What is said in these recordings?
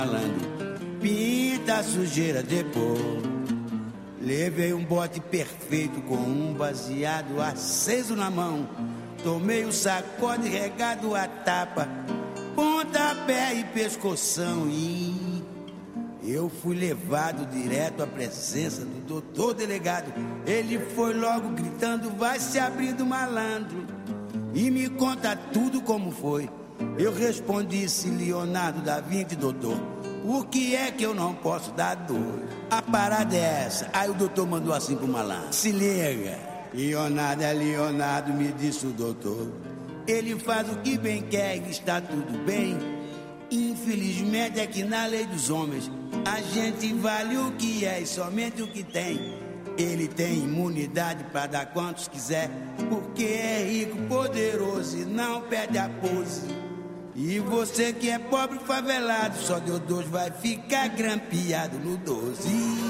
malandro, pinta a sujeira depois. Levei um bote perfeito com um baseado aceso na mão. Tomei um sacode regado a tapa, pontapé e pescoção. E eu fui levado direto à presença do doutor delegado. Ele foi logo gritando: vai se abrindo, malandro, e me conta tudo como foi. Eu respondi: se Leonardo da Vinci, doutor, por que é que eu não posso dar dor? A parada é essa. Aí o doutor mandou assim pro malandro: se liga, Leonardo é Leonardo, me disse o doutor. Ele faz o que bem quer e está tudo bem. Infelizmente é que na lei dos homens a gente vale o que é e somente o que tem. Ele tem imunidade pra dar quantos quiser, porque é rico, poderoso e não perde a pose. E você que é pobre favelado, só deu dois, vai ficar grampeado no 12.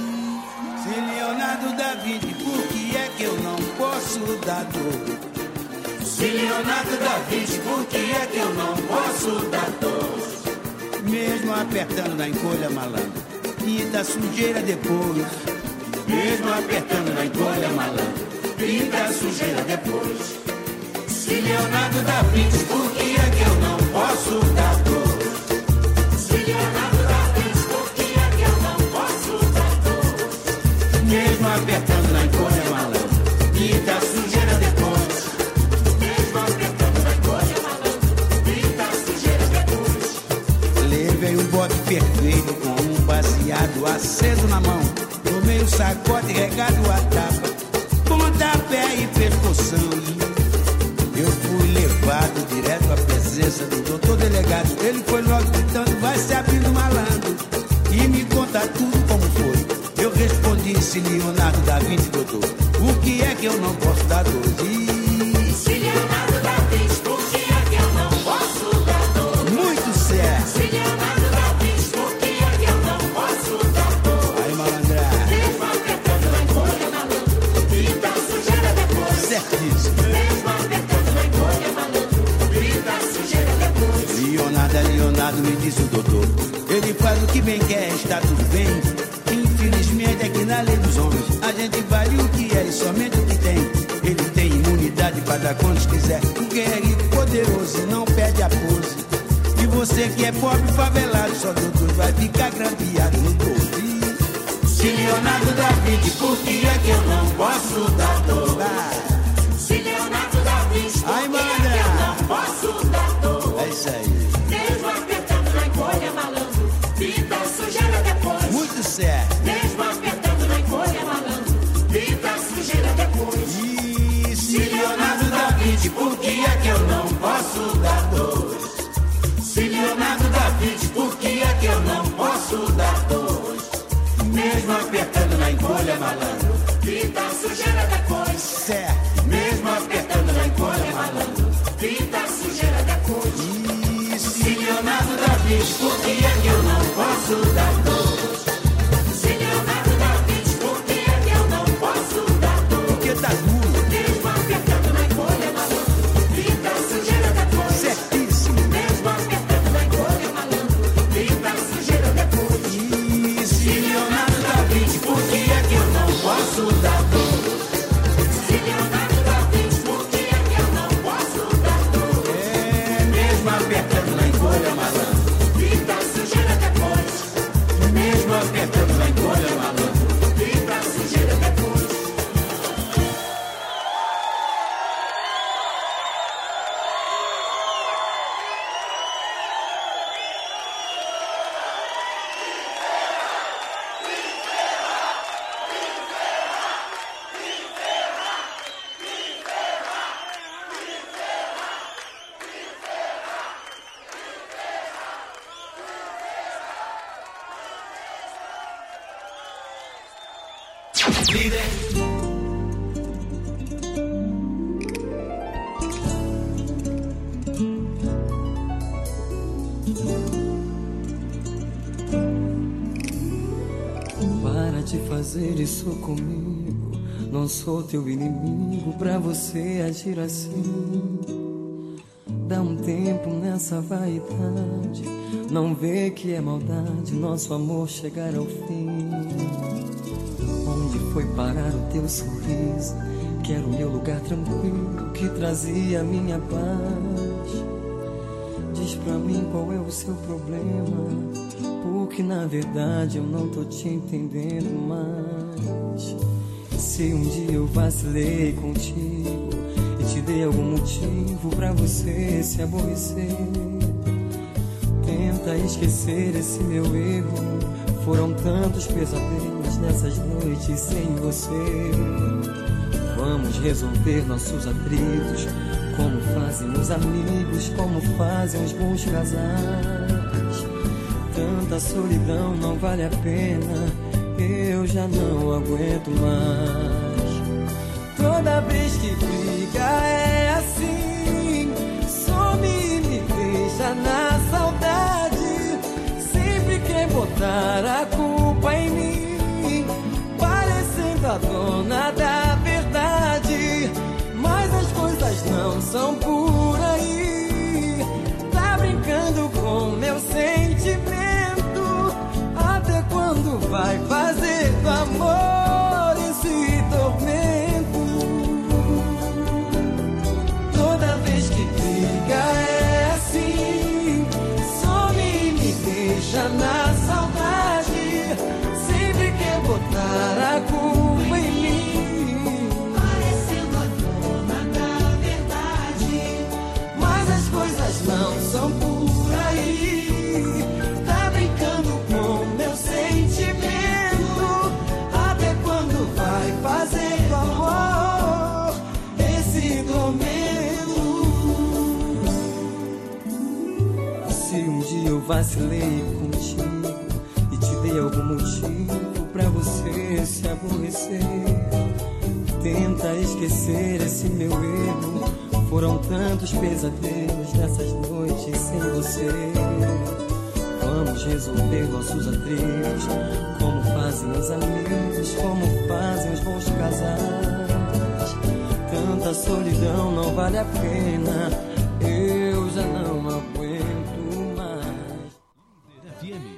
Se Leonardo da Vinci, por que é que eu não posso dar dor? Se Leonardo da Vinci, por que é que eu não posso dar dor? Mesmo apertando na encolha, malandro, pinta a sujeira depois. Mesmo apertando na encolha, malandro, pinta a sujeira depois. Se Leonardo da Vinci, por que é que eu não posso dar dor? Se Leonardo da Vinci, por que é que eu não posso dar dor? Mesmo apertando na encolha, malandro, pinta a sujeira depois. Mesmo apertando na encolha, malandro, pinta a sujeira depois. Levei um bote perfeito com um baseado aceso na mão. Tomei um sacode regado a tapa, pontapé e pescoção. Eu fui levado direto à presença do doutor delegado. Ele foi logo gritando: vai se abrindo, malandro, e me conta tudo como foi. Eu respondi: se Leonardo da Vinci, doutor, o que é que eu não posso dar dor? Se Leonardo da Vinci, por que é que eu não posso dar dor? Muito certo. Se Leonardo da Vinci, por que é que eu não posso dar dor? Aí, malandra, mesmo apertando na encolha, malandro, pinta a sujeira depois. Certíssimo. Mesmo apertando na encolha, malandro, pinta a sujeira depois. Leonardo, me disse o doutor, ele faz o que bem quer, está tudo bem. Infelizmente é que na lei dos homens a gente vale o que é e somente o que tem. Ele tem imunidade para dar quantos quiser, porque é rico, poderoso e não perde a pose. E você que é pobre favelado, só doutor vai ficar grampeado no 12. Se Leonardo da Vinci, por que é que eu não posso dar dor? Se Leonardo da Vinci, por que é que eu não posso dar dor? É isso aí. Mesmo apertando na encolha, malandro, pinta a sujeira depois. Muito certo. Mesmo apertando na encolha, malandro, pinta a sujeira depois. E se Leonardo da Vinci, por que é que eu não posso dar dor? Se Leonardo da Vinci, por que é que eu não posso dar dor? Mesmo apertando na encolha, malandro, pinta a sujeira depois. Certo. Mesmo apertando na encolha, malandro, pinta a sujeira depois. E se Leonardo da Vinci, por que é que eu não posso dar dor? Se Leonardo da Vinci, por que é que eu não posso dar dor? Porque tá duro. Mesmo apertando na encolha, malandro, pinta a sujeira depois. Certíssimo. Mesmo apertando na encolha, malandro, pinta a sujeira depois. E se Leonardo da Vinci, por que é que eu não posso dar dor? Se Leonardo da Vinci, por que é que eu não posso dar dor? É, mesmo apertando na encolha, malandro, pinta a sujeira depois. Mesmo apertando na encolha, malandro, pinta a sujeira depois. Para de fazer isso comigo, não sou teu inimigo pra você agir assim. dá um tempo nessa vaidade, não vê que é maldade nosso amor chegar ao fim. Onde foi parar o teu sorriso, que era o meu lugar tranquilo, que trazia a minha paz? Diz pra mim qual é o seu problema, porque na verdade eu não tô te entendendo mais. Se um dia eu vacilei contigo e te dei algum motivo pra você se aborrecer, tenta esquecer esse meu erro. Foram tantos pesadelos nessas noites sem você. Vamos resolver nossos atritos, como fazem os amigos, como fazem os bons casais. Tanta solidão não vale a pena, eu já não aguento mais. Toda vez que briga é assim, some e me deixa na saudade. Sempre quer botar a culpa em mim, parecendo a dona da verdade. Mas as coisas não são por aí, tá brincando com meu sentimento. Até quando vai fazer do amor esse tormento? Toda vez que briga é assim, some e me deixa na saudade. Sempre quer botar a culpa em mim, parecendo a dona da verdade. Mas as coisas não são por aí, tá brincando com meu sentimento. Até quando vai fazer do amor esse tormento? Se um dia eu vacilei contigo e te dei algum motivo pra você se aborrecer, tenta esquecer esse meu erro. Foram tantos pesadelos nessas noites sem você. Vamos resolver nossos atritos, como fazem os amigos, como fazem os bons casais. Tanta solidão não vale a pena, eu já não aguento mais. FM.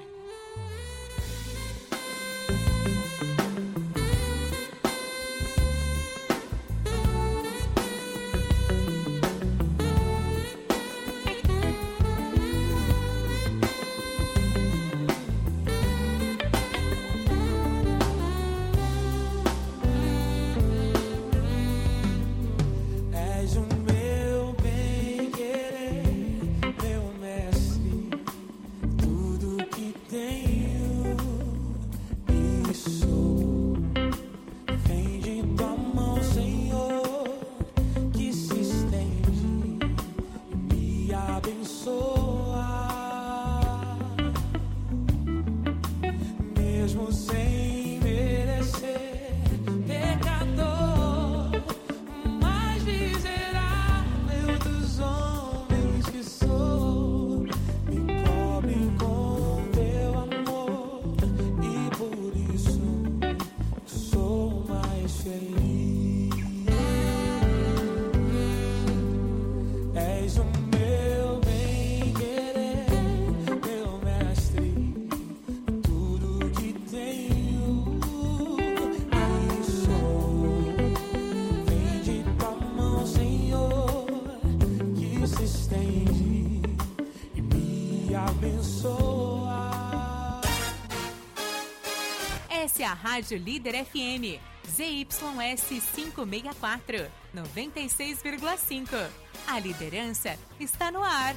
Essa é a Rádio Líder FM, ZYS 564, 96,5. A liderança está no ar.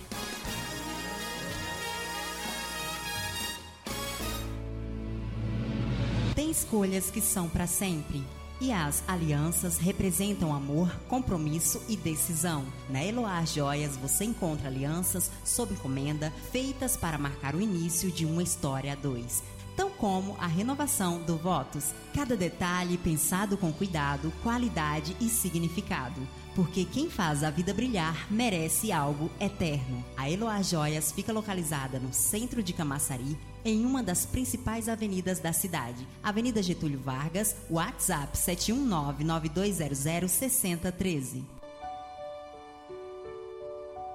Tem escolhas que são para sempre. E as alianças representam amor, compromisso e decisão. Na Eloá Joias você encontra alianças sob encomenda feitas para marcar o início de uma história a dois, tão como a renovação do votos. Cada detalhe pensado com cuidado, qualidade e significado. Porque quem faz a vida brilhar merece algo eterno. A Eloá Joias fica localizada no centro de Camaçari, em uma das principais avenidas da cidade. Avenida Getúlio Vargas, WhatsApp 719-9200-6013.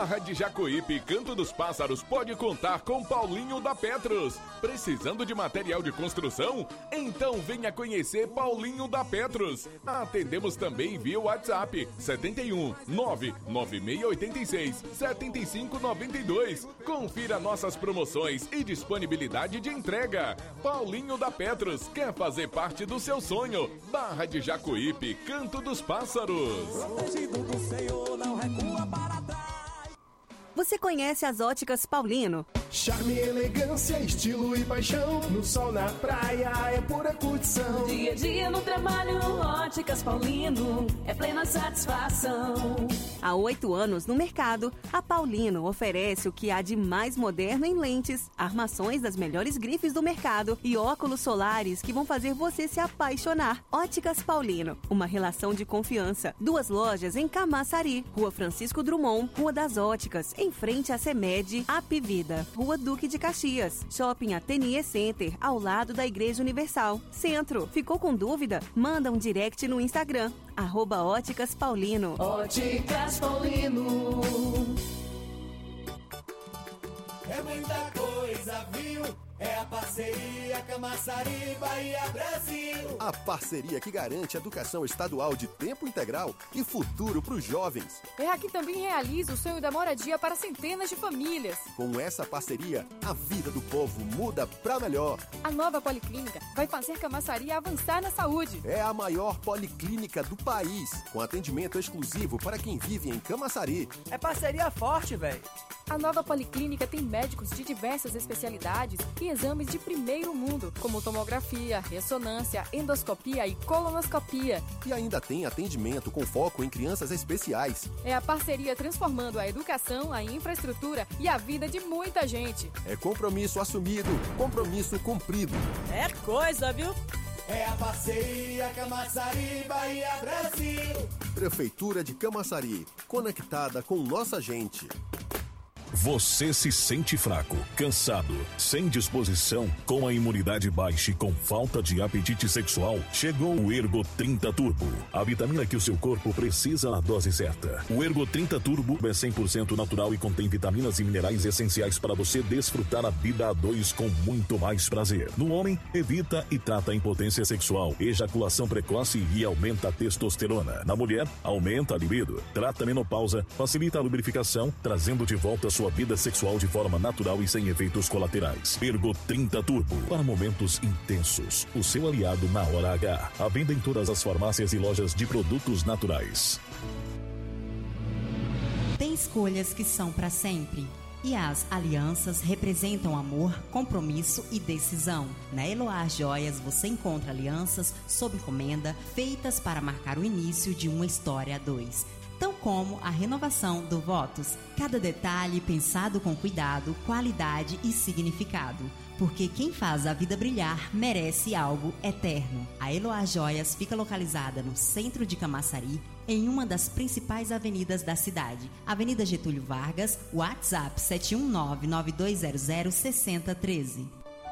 Barra de Jacuípe, Canto dos Pássaros, pode contar com Paulinho da Petros. Precisando de material de construção? Então venha conhecer Paulinho da Petros. Atendemos também via WhatsApp 71 99686 7592. Confira nossas promoções e disponibilidade de entrega. Paulinho da Petros quer fazer parte do seu sonho. Barra de Jacuípe, Canto dos Pássaros. Protegido do Senhor, não recua para trás. Você conhece as Óticas Paulino? Charme, elegância, estilo e paixão. No sol, na praia, é pura curtição. Dia a dia no trabalho, Óticas Paulino, é plena satisfação. Há 8 anos no mercado, a Paulino oferece o que há de mais moderno em lentes, armações das melhores grifes do mercado e óculos solares que vão fazer você se apaixonar. Óticas Paulino, uma relação de confiança. 2 lojas em Camaçari, Rua Francisco Drummond, Rua das Óticas, em frente à CEMED, Apivida, Rua Duque de Caxias, Shopping Ateliê Center, ao lado da Igreja Universal. Centro, ficou com dúvida? Manda um direct no Instagram, @Óticas Paulino. Óticas Paulino. É muita coisa, viu? É a parceria Camaçari, Bahia, Brasil. A parceria que garante educação estadual de tempo integral e futuro para os jovens. É a que também realiza o sonho da moradia para centenas de famílias. Com essa parceria, a vida do povo muda para melhor. A nova Policlínica vai fazer Camaçari avançar na saúde. É a maior policlínica do país, com atendimento exclusivo para quem vive em Camaçari. É parceria forte, velho. A nova Policlínica tem médicos de diversas especialidades e exames de primeiro mundo, como tomografia, ressonância, endoscopia e colonoscopia. E ainda tem atendimento com foco em crianças especiais. É a parceria transformando a educação, a infraestrutura e a vida de muita gente. É compromisso assumido, compromisso cumprido. É coisa, viu? É a parceria Camaçari, Bahia, Brasil. Prefeitura de Camaçari, conectada com nossa gente. Você se sente fraco, cansado, sem disposição, com a imunidade baixa e com falta de apetite sexual? Chegou o Ergo 30 Turbo, a vitamina que o seu corpo precisa na dose certa. O Ergo 30 Turbo é 100% natural e contém vitaminas e minerais essenciais para você desfrutar a vida a dois com muito mais prazer. No homem, evita e trata a impotência sexual, ejaculação precoce e aumenta a testosterona. Na mulher, aumenta a libido, trata a menopausa, facilita a lubrificação, trazendo de volta a sua vida sexual de forma natural e sem efeitos colaterais. Ergo 30 Turbo, para momentos intensos. O seu aliado na hora H. À venda em todas as farmácias e lojas de produtos naturais. Tem escolhas que são para sempre. E as alianças representam amor, compromisso e decisão. Na Eloar Joias você encontra alianças sob encomenda feitas para marcar o início de uma história a dois. Tão como a renovação do Votos. Cada detalhe pensado com cuidado, qualidade e significado. Porque quem faz a vida brilhar merece algo eterno. A Eloar Joias fica localizada no centro de Camaçari, em uma das principais avenidas da cidade. Avenida Getúlio Vargas, WhatsApp 719-9200-6013.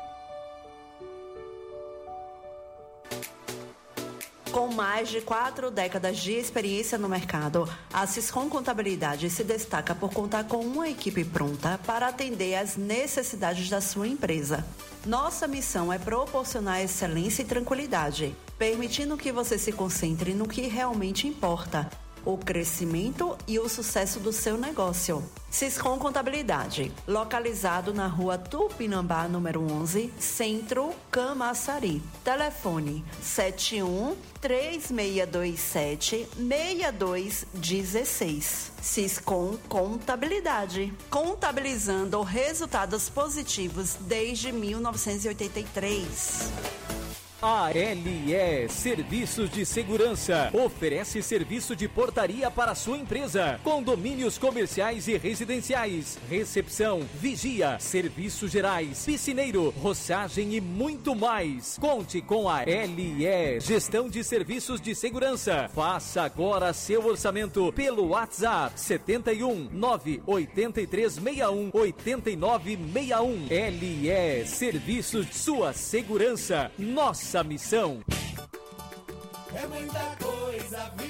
Com mais de 4 décadas de experiência no mercado, a Siscom Contabilidade se destaca por contar com uma equipe pronta para atender às necessidades da sua empresa. Nossa missão é proporcionar excelência e tranquilidade, permitindo que você se concentre no que realmente importa, o crescimento e o sucesso do seu negócio. Siscom Contabilidade, localizado na rua Tupinambá, número 11, Centro, Camaçari. Telefone 71-3627-6216. Siscom Contabilidade, contabilizando resultados positivos desde 1983. ALE Serviços de Segurança oferece serviço de portaria para sua empresa, condomínios comerciais e residenciais, recepção, vigia, serviços gerais, piscineiro, roçagem e muito mais. Conte com a ALE Gestão de Serviços de Segurança. Faça agora seu orçamento pelo WhatsApp 71 98361 8961. ALE Serviços, sua segurança, nossa missão. É muita coisa, viu?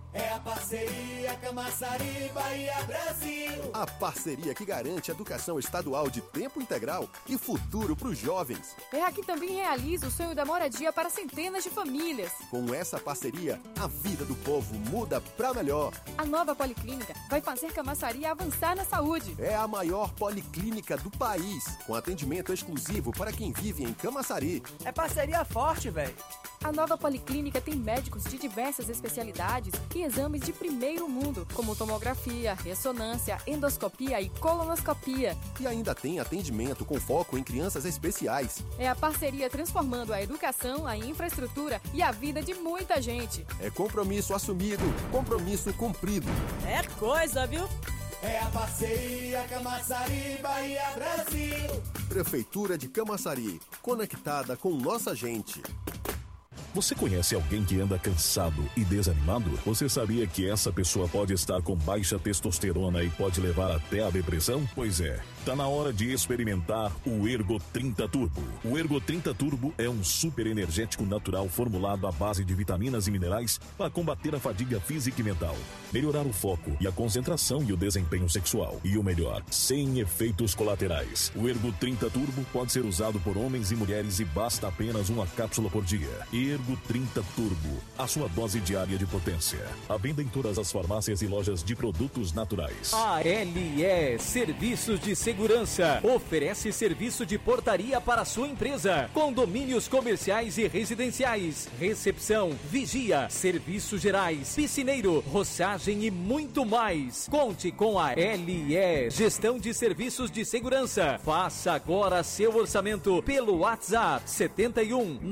É a parceria Camaçari, Bahia, Brasil. A parceria que garante educação estadual de tempo integral e futuro para os jovens. É a que também realiza o sonho da moradia para centenas de famílias. Com essa parceria, a vida do povo muda para melhor. A nova Policlínica vai fazer Camaçari avançar na saúde. É a maior policlínica do país, com atendimento exclusivo para quem vive em Camaçari. É parceria forte, velho. A nova Policlínica tem médicos de diversas especialidades e exames de primeiro mundo, como tomografia, ressonância, endoscopia e colonoscopia. E ainda tem atendimento com foco em crianças especiais. É a parceria transformando a educação, a infraestrutura e a vida de muita gente. É compromisso assumido, compromisso cumprido. É coisa, viu? É a parceria Camaçari, Bahia, Brasil. Prefeitura de Camaçari, conectada com nossa gente. Você conhece alguém que anda cansado e desanimado? Você sabia que essa pessoa pode estar com baixa testosterona e pode levar até a depressão? Pois é, tá na hora de experimentar o Ergo 30 Turbo. O Ergo 30 Turbo é um super energético natural formulado à base de vitaminas e minerais para combater a fadiga física e mental, melhorar o foco e a concentração e o desempenho sexual. E o melhor, sem efeitos colaterais. O Ergo 30 Turbo pode ser usado por homens e mulheres e basta apenas uma cápsula por dia. Ergo 30 Turbo, a sua dose diária de potência. À venda em todas as farmácias e lojas de produtos naturais. ALE Serviços de Segurança oferece serviço de portaria para a sua empresa, condomínios comerciais e residenciais, recepção, vigia, serviços gerais, piscineiro, roçagem e muito mais. Conte com a LE Gestão de Serviços de Segurança. Faça agora seu orçamento pelo WhatsApp 71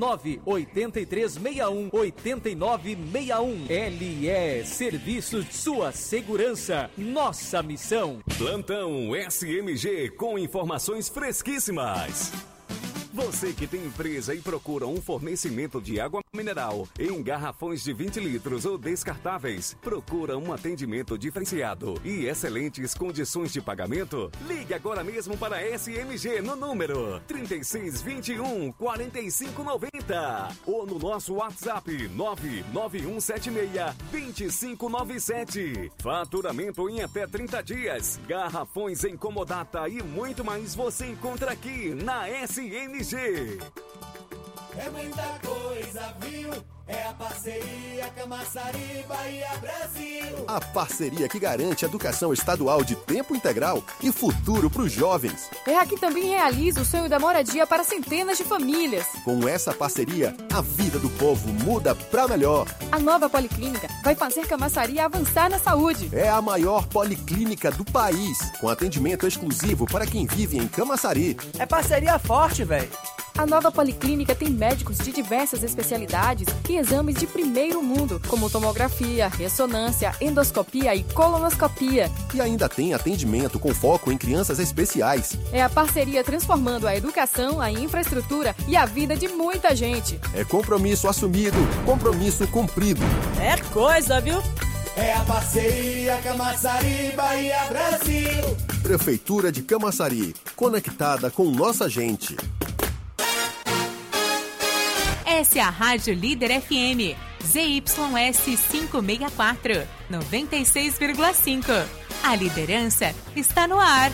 983 61 8961. LE Serviços, sua segurança, nossa missão. Plantão SMG com informações fresquíssimas. Você que tem empresa e procura um fornecimento de água mineral em garrafões de 20 litros ou descartáveis, procura um atendimento diferenciado e excelentes condições de pagamento? Ligue agora mesmo para a SMG no número 3621 4590 ou no nosso WhatsApp 99176 2597. Faturamento em até 30 dias, garrafões em comodata e muito mais você encontra aqui na SMG. É muita coisa, viu? É a parceria Camaçari, Bahia, Brasil. A parceria que garante educação estadual de tempo integral e futuro para os jovens. É a que também realiza o sonho da moradia para centenas de famílias. Com essa parceria, a vida do povo muda para melhor. A nova Policlínica vai fazer Camaçari avançar na saúde. É a maior policlínica do país, com atendimento exclusivo para quem vive em Camaçari. É parceria forte, velho. A nova Policlínica tem médicos de diversas especialidades e exames de primeiro mundo, como tomografia, ressonância, endoscopia e colonoscopia. E ainda tem atendimento com foco em crianças especiais. É a parceria transformando a educação, a infraestrutura e a vida de muita gente. É compromisso assumido, compromisso cumprido. É coisa, viu? É a parceria Camaçari, Bahia, Brasil. Prefeitura de Camaçari, conectada com nossa gente. Essa é a Rádio Líder FM, ZYS 564, 96,5. A liderança está no ar.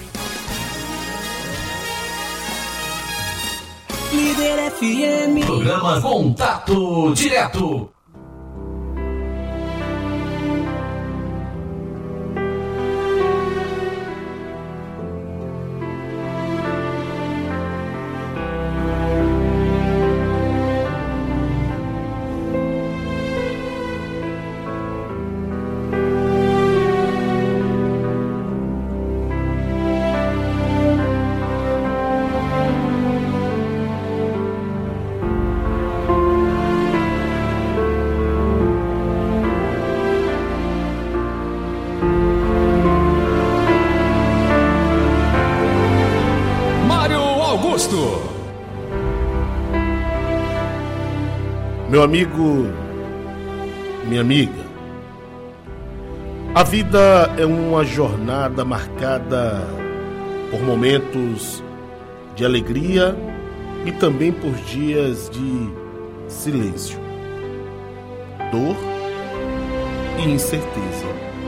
Líder FM. Programa Contato Direto. Meu amigo, minha amiga, a vida é uma jornada marcada por momentos de alegria e também por dias de silêncio, dor e incerteza.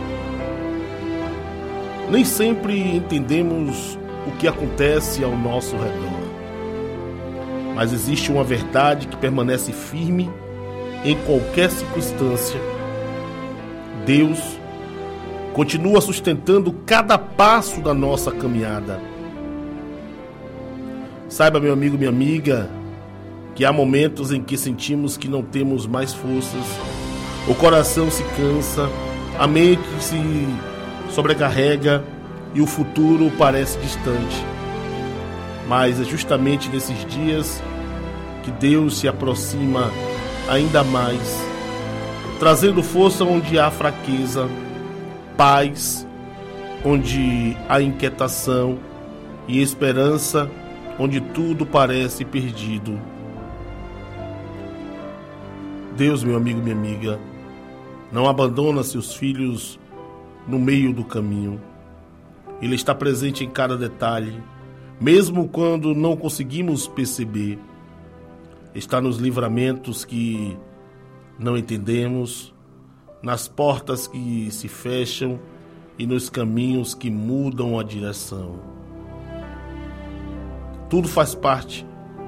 Nem sempre entendemos o que acontece ao nosso redor, mas existe uma verdade que permanece firme em qualquer circunstância. Deus continua sustentando cada passo da nossa caminhada. Saiba, meu amigo, minha amiga, que há momentos em que sentimos que não temos mais forças, o coração se cansa, a mente se sobrecarrega e o futuro parece distante. Mas é justamente nesses dias que Deus se aproxima ainda mais, trazendo força onde há fraqueza, paz onde há inquietação e esperança onde tudo parece perdido. Deus, meu amigo, minha amiga, não abandona seus filhos no meio do caminho. Ele está presente em cada detalhe, mesmo quando não conseguimos perceber. Está nos livramentos que não entendemos, nas portas que se fecham e nos caminhos que mudam a direção. Tudo faz parte.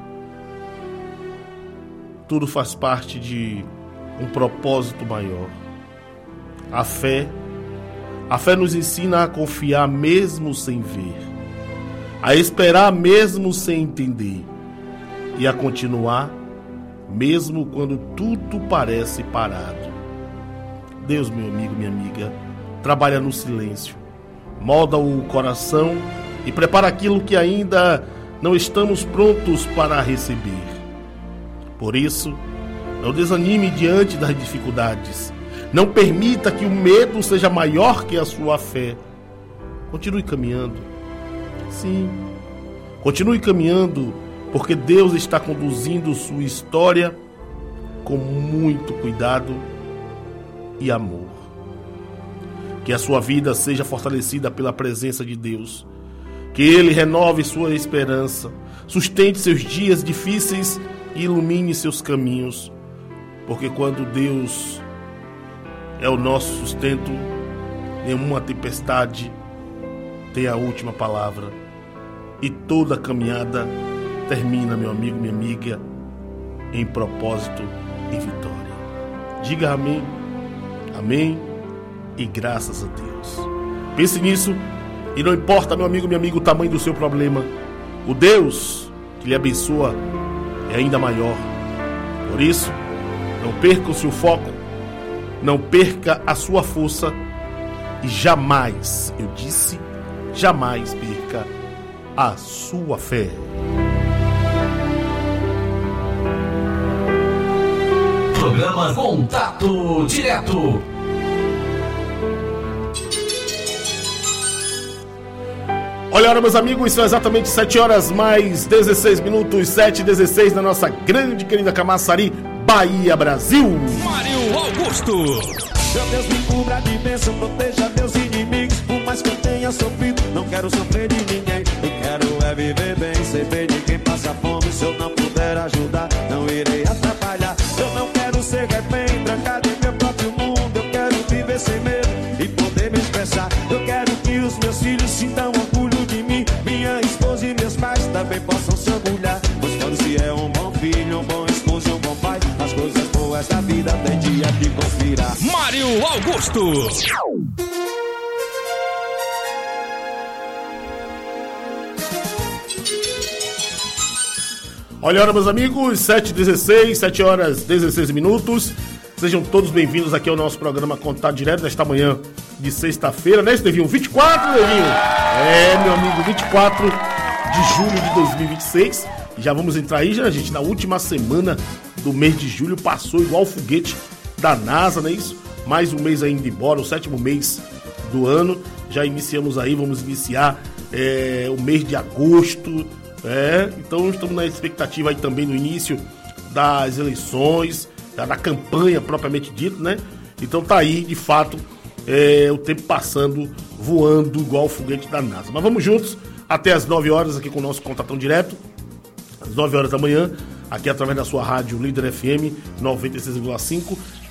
Tudo faz parte de um propósito maior. A fé nos ensina a confiar mesmo sem ver, a esperar mesmo sem entender e a continuar mesmo quando tudo parece parado. Deus, meu amigo, minha amiga, trabalha no silêncio, molda o coração e prepara aquilo que ainda não estamos prontos para receber. Por isso, não desanime diante das dificuldades. Não permita que o medo seja maior que a sua fé. Continue caminhando. Sim, continue caminhando, porque Deus está conduzindo sua história com muito cuidado e amor. Que a sua vida seja fortalecida pela presença de Deus. Que Ele renove sua esperança, sustente seus dias difíceis e ilumine seus caminhos. Porque quando Deus é o nosso sustento, nenhuma tempestade tem a última palavra. E toda caminhada termina, meu amigo, minha amiga, em propósito e vitória. Diga amém, amém e graças a Deus. Pense nisso e não importa, meu amigo, minha amiga, o tamanho do seu problema. O Deus que lhe abençoa é ainda maior. Por isso, não perca o seu foco, não perca a sua força e jamais, eu disse, jamais perca a sua fé. Programa Contato Direto. Olha, meus amigos, são exatamente 7 horas mais 16 minutos, 7h16 na nossa grande querida Camaçari, Bahia, Brasil. Mário Augusto. Meu Deus, me cubra de bênção, proteja meus inimigos. Por mais que eu tenha sofrido, não quero sofrer de ninguém. Eu quero é viver bem, ser bem de quem passa fome. Se eu não puder ajudar, não irei atrapalhar. Eu não quero ser refém, trancado em meu próprio mundo. Eu quero viver sem medo e poder me expressar. Eu quero que os meus filhos sintam orgulho de mim. Minha esposa e meus pais também possam se orgulhar. Pois quando se é um bom filho, um bom esposo e um bom pai, as coisas boas da vida tem dia de conspirar. Mário Augusto. Olha, meus amigos, 7h16, 7 horas 16 minutos. Sejam todos bem-vindos aqui ao nosso programa Contato Direto nesta manhã de sexta-feira, né, Estevinho? 24, Estevinho? É, meu amigo, 24 de julho de 2026. Já vamos entrar aí, já, gente, na última semana do mês de julho. Passou igual foguete da NASA, não é isso? Mais um mês ainda embora, o 7º mês do ano. Já iniciamos aí, vamos iniciar o mês de agosto. Então estamos na expectativa aí também no início das eleições, da campanha propriamente dito, né? Então tá aí, de fato, o tempo passando, voando igual o foguete da NASA. Mas vamos juntos até as 9 horas aqui com o nosso Contatão Direto, às 9 horas da manhã, aqui através da sua rádio Líder FM 96,5.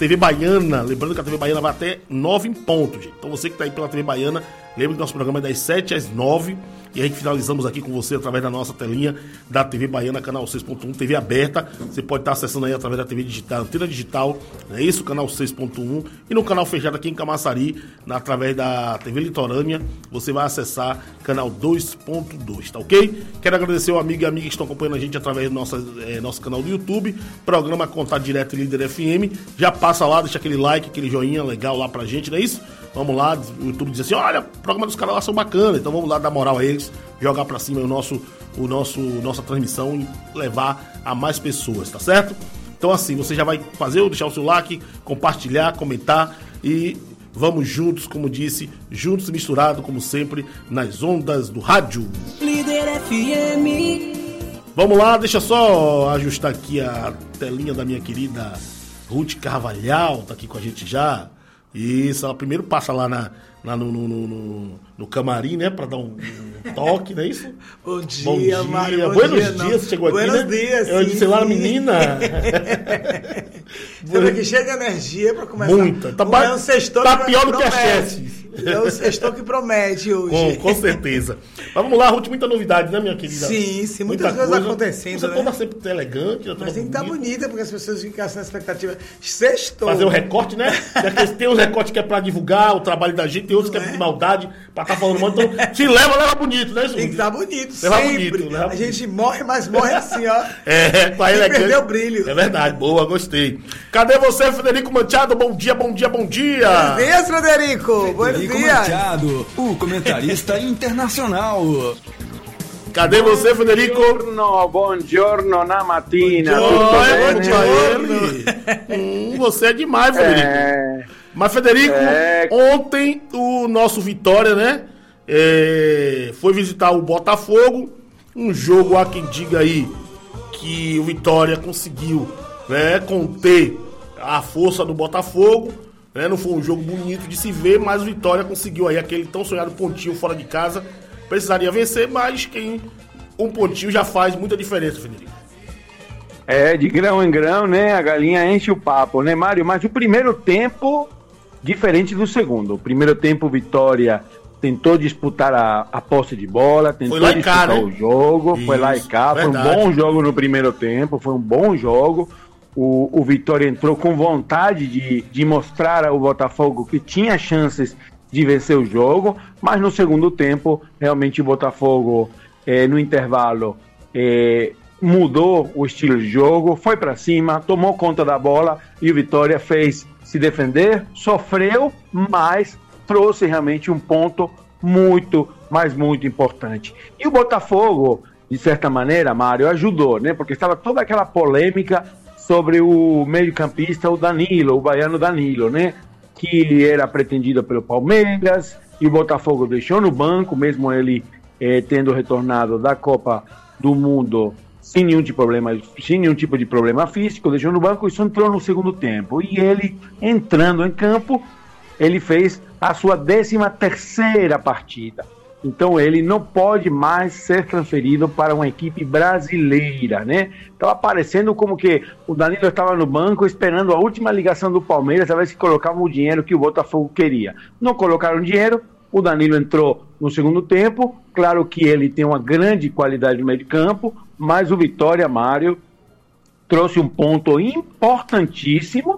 TV Baiana, lembrando que a TV Baiana vai até 9 em ponto, gente. Então você que tá aí pela TV Baiana, lembre que nosso programa é das 7 às 9 e a gente finalizamos aqui com você através da nossa telinha da TV Baiana, canal 6.1, TV aberta. Você pode estar acessando aí através da TV digital, antena digital, é isso, canal 6.1, e no canal fechado aqui em Camaçari, através da TV Litorânea, você vai acessar canal 2.2, tá ok? Quero agradecer ao amigo e amiga que estão acompanhando a gente através do nosso canal do YouTube, programa Contato Direto Líder FM. Já passa lá, deixa aquele like, aquele joinha legal lá pra gente, não é isso? Vamos lá, o YouTube diz assim, olha, o programa dos caras lá são bacanas, então vamos lá dar moral a eles, jogar pra cima nossa transmissão e levar a mais pessoas, tá certo? Então assim, você já vai deixar o seu like, compartilhar, comentar e vamos juntos, como disse, juntos e misturados, como sempre, nas ondas do rádio. Líder FM. Vamos lá, deixa eu ajustar aqui a telinha da minha querida Ruth Carvalhal, tá aqui com a gente já. Isso, ela primeiro passa lá no camarim, né, pra dar um toque, não é isso? Bom dia, Mário. Buenos dias, você chegou aqui, né? Buenos dias, eu disse lá, menina. Estamos aqui cheio de energia pra começar. Muita. Tá pior do que a chefe. É o sextou que promete hoje. Com certeza. Mas vamos lá, Ruth, muita novidade, né, minha querida? Sim, muitas coisas acontecendo. Você toda sempre elegante. Mas tem que estar bonita, porque as pessoas ficassem na expectativa. Sextou. Fazer o recorte, né? Tem uns recortes que é pra divulgar o trabalho da gente, tem outros que é de maldade, pra estar falando mal. Então, se leva bonito, né, Ju? Tem que estar bonito, leva sempre. Bonito, a gente morre, mas morre assim, ó. Com a elegância. Perdeu o brilho. É verdade, boa, gostei. Cadê você, Frederico Manchado? Bom dia, bom dia, bom dia. Buenos dias, Frederico. Buenos dias. Manchado, o comentarista internacional. Cadê você, Federico? Buongiorno na mattina. Você é demais, Federico. Mas, Federico, ontem o nosso Vitória, né? Foi visitar o Botafogo. Um jogo, há quem diga aí que o Vitória conseguiu, né, conter a força do Botafogo. Não foi um jogo bonito de se ver, mas o Vitória conseguiu aí aquele tão sonhado pontinho fora de casa. Precisaria vencer, mas um pontinho já faz muita diferença, Federico. De grão em grão, né? A galinha enche o papo, né, Mário? Mas o primeiro tempo, diferente do segundo. O primeiro tempo, o Vitória tentou disputar a posse de bola, tentou disputar o jogo, foi lá e cá. Verdade. Foi um bom jogo no primeiro tempo, foi um bom jogo. O Vitória entrou com vontade de mostrar ao Botafogo que tinha chances de vencer o jogo, mas no segundo tempo, realmente o Botafogo, no intervalo, mudou o estilo de jogo, foi para cima, tomou conta da bola e o Vitória fez se defender, sofreu, mas trouxe realmente um ponto muito, mas muito importante. E o Botafogo, de certa maneira, Mário, ajudou, né? Porque estava toda aquela polêmica sobre o meio-campista, o Danilo, o baiano Danilo, né? Que era pretendido pelo Palmeiras, e o Botafogo deixou no banco, mesmo ele tendo retornado da Copa do Mundo sem nenhum tipo de problema físico, deixou no banco e só entrou no segundo tempo. E ele, entrando em campo, ele fez a sua 13ª partida. Então ele não pode mais ser transferido para uma equipe brasileira, né? Estava parecendo como que o Danilo estava no banco esperando a última ligação do Palmeiras, a ver se colocavam o dinheiro que o Botafogo queria. Não colocaram dinheiro, o Danilo entrou no segundo tempo, claro que ele tem uma grande qualidade no meio de campo, mas o Vitória, Mário, trouxe um ponto importantíssimo,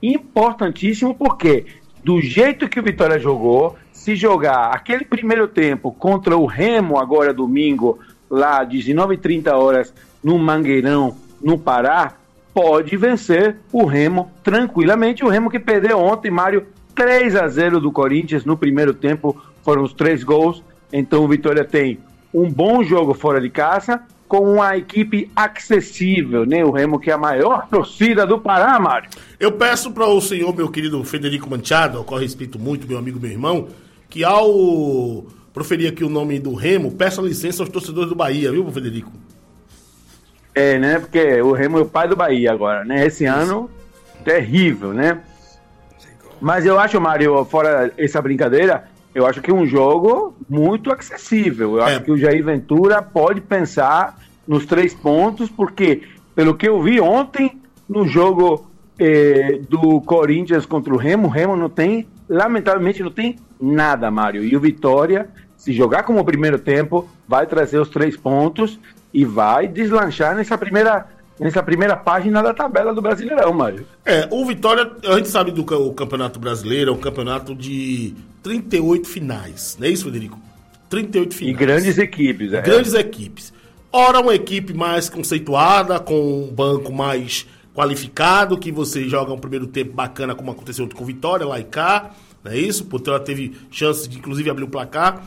porque do jeito que o Vitória jogou, se jogar aquele primeiro tempo contra o Remo, agora domingo, lá 19h30 no Mangueirão, no Pará, pode vencer o Remo tranquilamente. O Remo que perdeu ontem, Mário, 3-0 do Corinthians no primeiro tempo, foram os 3 gols. Então o Vitória tem um bom jogo fora de casa, com uma equipe acessível, né? O Remo que é a maior torcida do Pará, Mário. Eu peço para o senhor, meu querido Federico Manchado, ao qual respeito muito, meu amigo, meu irmão, que ao proferir aqui o nome do Remo, peça licença aos torcedores do Bahia, viu, Federico? Né? Porque o Remo é o pai do Bahia agora, né? Esse ano, terrível, né? Mas eu acho, Mário, fora essa brincadeira, eu acho que é um jogo muito acessível. Eu acho que o Jair Ventura pode pensar nos 3 pontos, porque, pelo que eu vi ontem, no jogo do Corinthians contra o Remo. O Remo não tem, lamentavelmente, não tem nada, Mário. E o Vitória, se jogar como o primeiro tempo, vai trazer os 3 pontos e vai deslanchar nessa primeira página da tabela do Brasileirão, Mário. O Vitória, a gente sabe do Campeonato Brasileiro, é um campeonato de 38 finais, não é isso, Federico? 38 finais. E grandes equipes, Grandes equipes. Ora, uma equipe mais conceituada, com um banco mais qualificado, que você joga um primeiro tempo bacana, como aconteceu com o Vitória, lá e cá, não é isso? Porque ela teve chance de, inclusive, abrir o placar,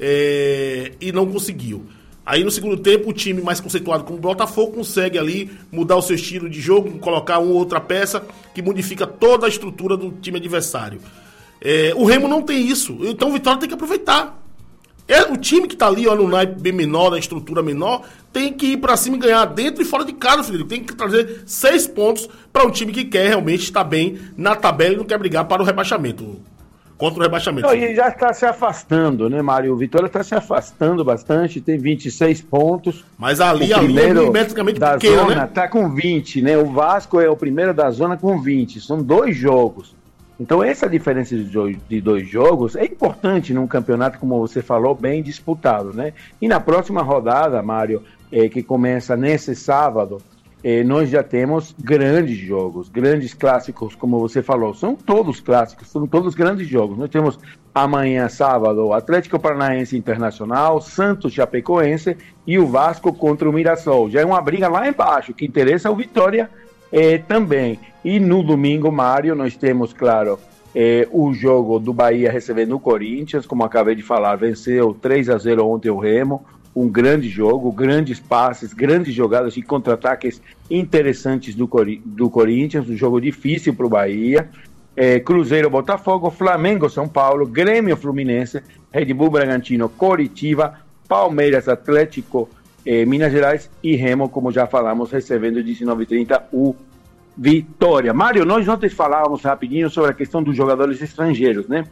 e não conseguiu. Aí no segundo tempo o time mais conceituado como o Botafogo consegue ali mudar o seu estilo de jogo, colocar uma ou outra peça que modifica toda a estrutura do time adversário. O Remo não tem isso, então o Vitória tem que aproveitar. O time que tá ali, no naipe bem menor, na estrutura menor, tem que ir pra cima e ganhar dentro e fora de casa, Felipe. Tem que trazer 6 pontos para um time que quer realmente estar bem na tabela e não quer brigar para o rebaixamento. Contra o rebaixamento. Não, e já está se afastando, né, Mário? O Vitória está se afastando bastante, tem 26 pontos. Mas ali é milimetricamente pequeno, né? Está com 20, né? O Vasco é o primeiro da zona com 20. São 2 jogos. Então, essa diferença de 2 jogos é importante num campeonato, como você falou, bem disputado, né? E na próxima rodada, Mário, que começa nesse sábado, nós já temos grandes jogos, grandes clássicos, como você falou. São todos clássicos, são todos grandes jogos. Nós temos amanhã, sábado, Atlético Paranaense Internacional, Santos Chapecoense e o Vasco contra o Mirassol. Já é uma briga lá embaixo, que interessa o Vitória também. E no domingo, Mário, nós temos, claro, o jogo do Bahia recebendo o Corinthians, como acabei de falar, venceu 3-0 ontem o Remo, um grande jogo, grandes passes, grandes jogadas de contra-ataques interessantes do Corinthians, um jogo difícil para o Bahia, Cruzeiro Botafogo, Flamengo São Paulo, Grêmio Fluminense, Red Bull Bragantino Coritiba, Palmeiras Atlético Minas Gerais e Remo, como já falamos, recebendo 19h30 o Vitória. Mário, nós ontem falávamos rapidinho sobre a questão dos jogadores estrangeiros, né?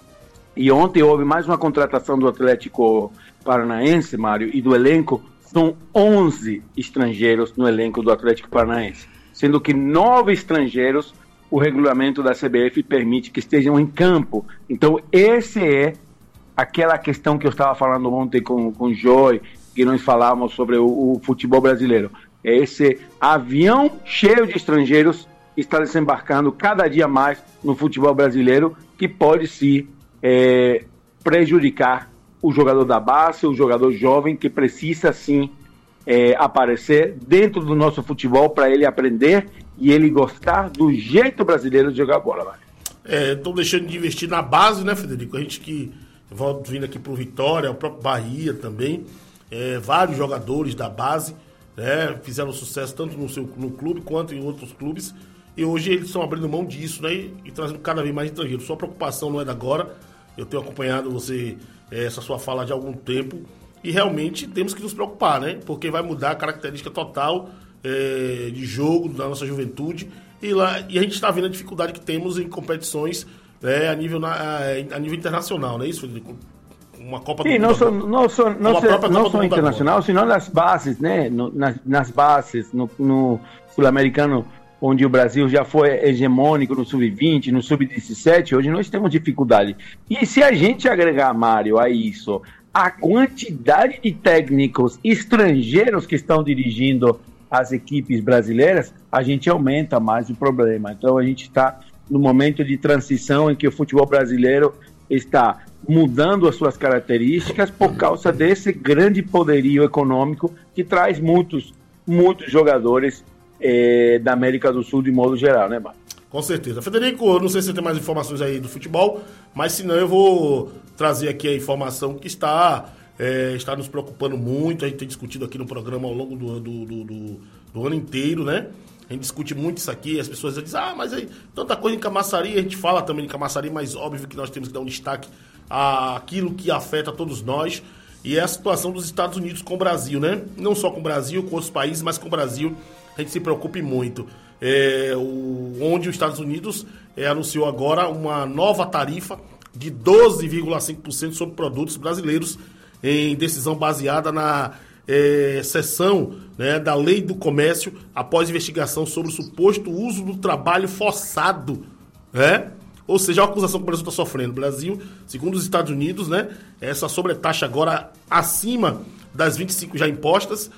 E ontem houve mais uma contratação do Atlético Paranaense, Mário, e do elenco são 11 estrangeiros no elenco do Atlético Paranaense, sendo que 9 estrangeiros o regulamento da CBF permite que estejam em campo. Então, esse é aquela questão que eu estava falando ontem com o Joy, que nós falávamos sobre o futebol brasileiro. É esse avião cheio de estrangeiros que está desembarcando cada dia mais no futebol brasileiro, que pode se prejudicar o jogador da base, o jogador jovem, que precisa sim aparecer dentro do nosso futebol para ele aprender e ele gostar do jeito brasileiro de jogar bola. Estão deixando de investir na base, né, Federico? A gente que volta vindo aqui pro Vitória, o próprio Bahia também, vários jogadores da base, fizeram sucesso tanto no clube quanto em outros clubes, e hoje eles estão abrindo mão disso, né, e trazendo cada vez mais estrangeiros. Sua preocupação não é da agora, eu tenho acompanhado essa sua fala de algum tempo, e realmente temos que nos preocupar, né, porque vai mudar a característica total de jogo da nossa juventude, e a gente está vendo a dificuldade que temos em competições a nível internacional, não é isso, Federico? Uma Copa do Mundo. Não só internacional, senão nas bases, né? Nas bases, no Sul-Americano, onde o Brasil já foi hegemônico no Sub-20, no Sub-17, hoje nós temos dificuldade. E se a gente agregar, Mário, a isso, a quantidade de técnicos estrangeiros que estão dirigindo as equipes brasileiras, a gente aumenta mais o problema. Então a gente está no momento de transição em que o futebol brasileiro está mudando as suas características por causa desse grande poderio econômico que traz muitos jogadores da América do Sul de modo geral, né, Mário? Com certeza. Federico, eu não sei se você tem mais informações aí do futebol, mas se não eu vou trazer aqui a informação que está nos preocupando muito. A gente tem discutido aqui no programa ao longo do ano inteiro, né? A gente discute muito isso aqui, as pessoas dizem, mas aí, tanta coisa em Camaçari, a gente fala também de Camaçari, mas óbvio que nós temos que dar um destaque àquilo que afeta todos nós, e é a situação dos Estados Unidos com o Brasil, né? Não só com o Brasil, com outros países, mas com o Brasil a gente se preocupa muito. Onde os Estados Unidos anunciou agora uma nova tarifa de 12,5% sobre produtos brasileiros, em decisão baseada na seção, né, da Lei do Comércio após investigação sobre o suposto uso do trabalho forçado, né? Ou seja, a acusação que o Brasil está sofrendo. O Brasil, segundo os Estados Unidos, né, essa sobretaxa agora acima das 25 já impostas,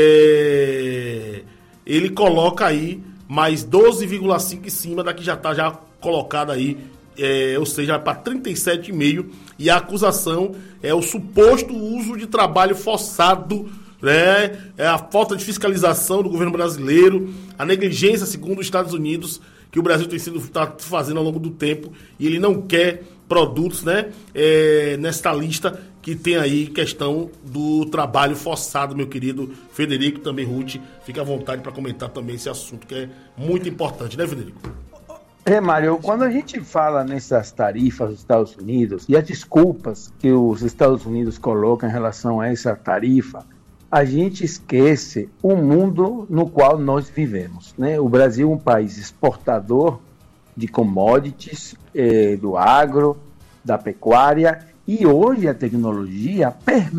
ele coloca aí mais 12,5 em cima da que já está já colocada aí, ou seja, para 37,5, e a acusação é o suposto uso de trabalho forçado, né, a falta de fiscalização do governo brasileiro, a negligência, segundo os Estados Unidos, que o Brasil está fazendo ao longo do tempo, e ele não quer produtos, né, nesta lista que tem aí questão do trabalho forçado, meu querido Federico, também Ruth, fica à vontade para comentar também esse assunto que é muito importante, né, Federico? Mário, quando a gente fala nessas tarifas dos Estados Unidos e as desculpas que os Estados Unidos colocam em relação a essa tarifa, a gente esquece o mundo no qual nós vivemos, né? O Brasil é um país exportador de commodities, do agro, da pecuária, e hoje a tecnologia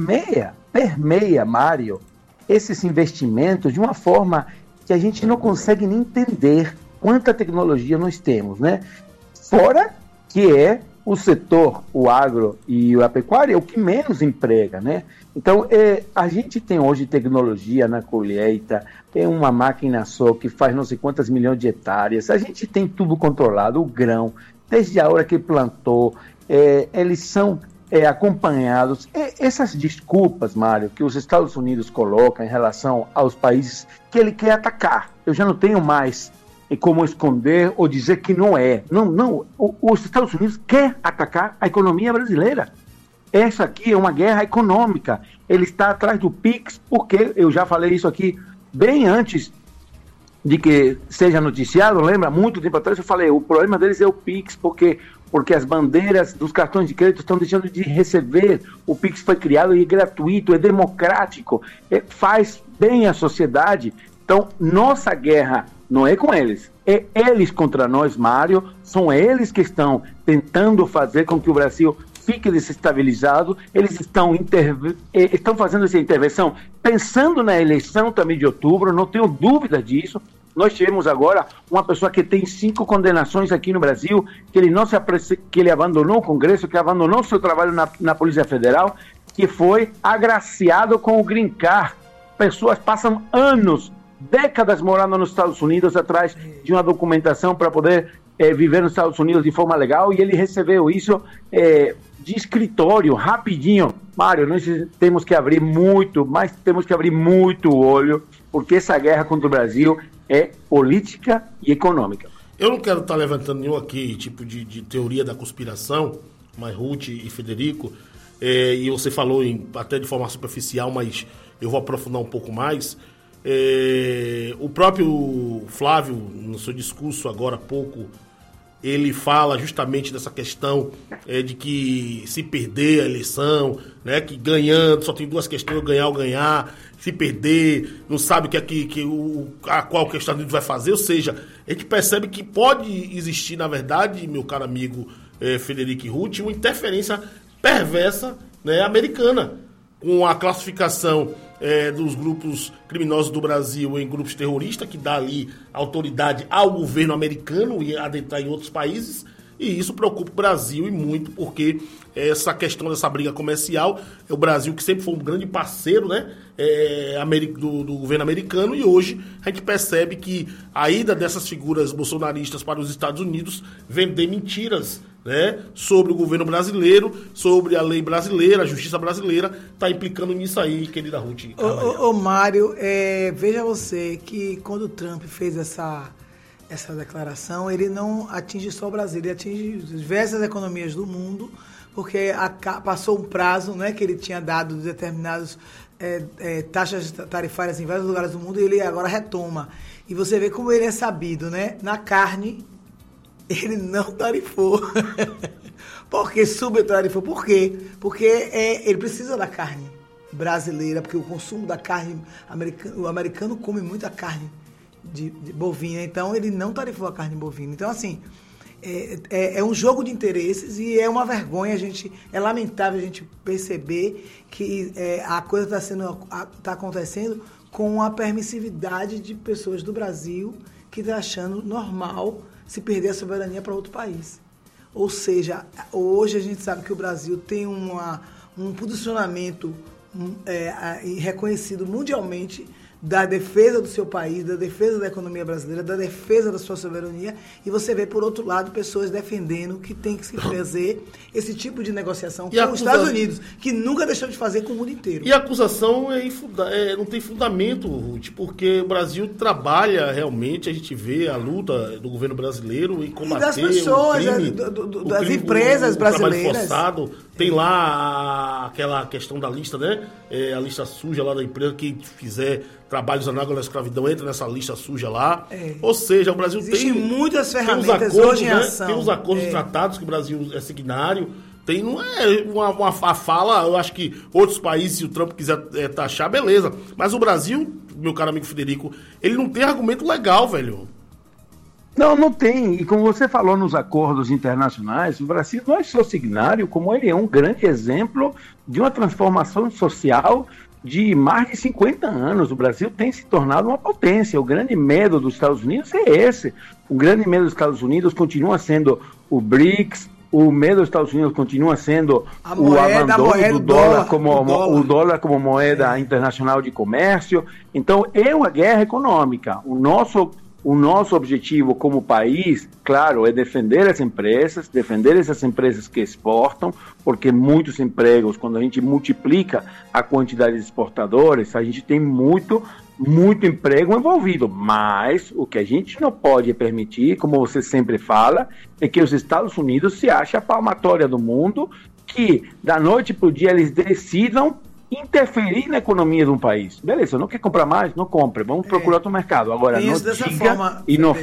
permeia, Mário, esses investimentos de uma forma que a gente não consegue nem entender quanta tecnologia nós temos, né? Fora que é o setor, o agro e a pecuária, é o que menos emprega, né? Então, a gente tem hoje tecnologia na colheita, tem uma máquina só que faz não sei quantas milhões de hectares, a gente tem tudo controlado, o grão, desde a hora que plantou, eles são acompanhados. Essas desculpas, Mário, que os Estados Unidos colocam em relação aos países que ele quer atacar, eu já não tenho mais como esconder ou dizer que não é. Não, os Estados Unidos quer atacar a economia brasileira. Essa aqui é uma guerra econômica. Ele está atrás do PIX, porque eu já falei isso aqui bem antes de que seja noticiado, lembra? Muito tempo atrás eu falei, o problema deles é o PIX, porque as bandeiras dos cartões de crédito estão deixando de receber. O PIX foi criado e é gratuito, é democrático, faz bem à sociedade. Então, nossa guerra não é com eles, é eles contra nós, Mário. São eles que estão tentando fazer com que o Brasil fique desestabilizado. Eles estão fazendo essa intervenção pensando na eleição também de outubro, não tenho dúvida disso. Nós tivemos agora uma pessoa que tem 5 condenações aqui no Brasil, que ele abandonou o Congresso, que abandonou seu trabalho na Polícia Federal, que foi agraciado com o Green Card. Pessoas passam anos, décadas morando nos Estados Unidos atrás de uma documentação para poder viver nos Estados Unidos de forma legal, e ele recebeu isso de escritório, rapidinho. Mário, nós temos que abrir muito o olho, porque essa guerra contra o Brasil é política e econômica. Eu não quero estar levantando nenhum aqui tipo de teoria da conspiração, mas Ruth e Federico, e você falou até de forma superficial, mas eu vou aprofundar um pouco mais. O próprio Flávio, no seu discurso agora há pouco, ele fala justamente dessa questão de que se perder a eleição, né, que ganhando, só tem 2 questões, ganhar ou ganhar, se perder, não sabe qual que o Estados Unidos vai fazer, ou seja, a gente percebe que pode existir, na verdade, meu caro amigo Federico e Ruth, uma interferência perversa, né, americana, com a classificação dos grupos criminosos do Brasil em grupos terroristas, que dá ali autoridade ao governo americano e adentrar em outros países, e isso preocupa o Brasil e muito, porque essa questão dessa briga comercial, é o Brasil que sempre foi um grande parceiro, né, do governo americano, e hoje a gente percebe que a ida dessas figuras bolsonaristas para os Estados Unidos vender mentiras, né, sobre o governo brasileiro, sobre a lei brasileira, a justiça brasileira, está implicando nisso aí, querida Ruth. Ô Mário, veja você que quando o Trump fez essa declaração, ele não atinge só o Brasil, ele atinge diversas economias do mundo, porque passou um prazo, né, que ele tinha dado de determinadas taxas tarifárias em vários lugares do mundo, e ele agora retoma. E você vê como ele é sabido, né? Na carne, ele não tarifou. Porque subtarifou. Por quê? Porque ele precisa da carne brasileira, porque o consumo da carne americana, o americano come muita carne de bovina, então ele não tarifou a carne bovina. Então, assim, é um jogo de interesses e é uma vergonha, é lamentável a gente perceber que a coisa está acontecendo com a permissividade de pessoas do Brasil que estão achando normal se perder a soberania para outro país. Ou seja, hoje a gente sabe que o Brasil tem um posicionamento reconhecido mundialmente da defesa do seu país, da defesa da economia brasileira, da defesa da sua soberania, e você vê, por outro lado, pessoas defendendo que tem que se fazer esse tipo de negociação com os Estados Unidos, que nunca deixou de fazer com o mundo inteiro. E a acusação não tem fundamento, Ruth, porque o Brasil trabalha realmente, a gente vê a luta do governo brasileiro em combater das pessoas, o crime, das empresas brasileiras. Trabalho forçado. Tem lá aquela questão da lista, né? A lista suja lá da empresa, quem fizer trabalhos anágogos à escravidão entra nessa lista suja lá. Ou seja, o Brasil tem muitas ferramentas tem os acordos, hoje em ação. Tem os acordos tratados que o Brasil é signário. Não é uma fala, eu acho que outros países, se o Trump quiser taxar, beleza. Mas o Brasil, meu caro amigo Federico, ele não tem argumento legal, velho. Não tem. E como você falou nos acordos internacionais, o Brasil não é só signário, como ele é um grande exemplo de uma transformação social de mais de 50 anos. O Brasil tem se tornado uma potência. O grande medo dos Estados Unidos é esse. O grande medo dos Estados Unidos continua sendo o BRICS. O medo dos Estados Unidos continua sendo o abandono do dólar o dólar como moeda internacional de comércio. Então, é uma guerra econômica. O nosso objetivo como país, claro, é defender essas empresas que exportam, porque muitos empregos, quando a gente multiplica a quantidade de exportadores, a gente tem muito emprego envolvido. Mas o que a gente não pode permitir, como você sempre fala, é que os Estados Unidos se achem a palmatória do mundo, que da noite para o dia eles decidam interferir na economia de um país. Beleza, não quer comprar mais? Não compre. Vamos procurar outro mercado. Agora, não diga e não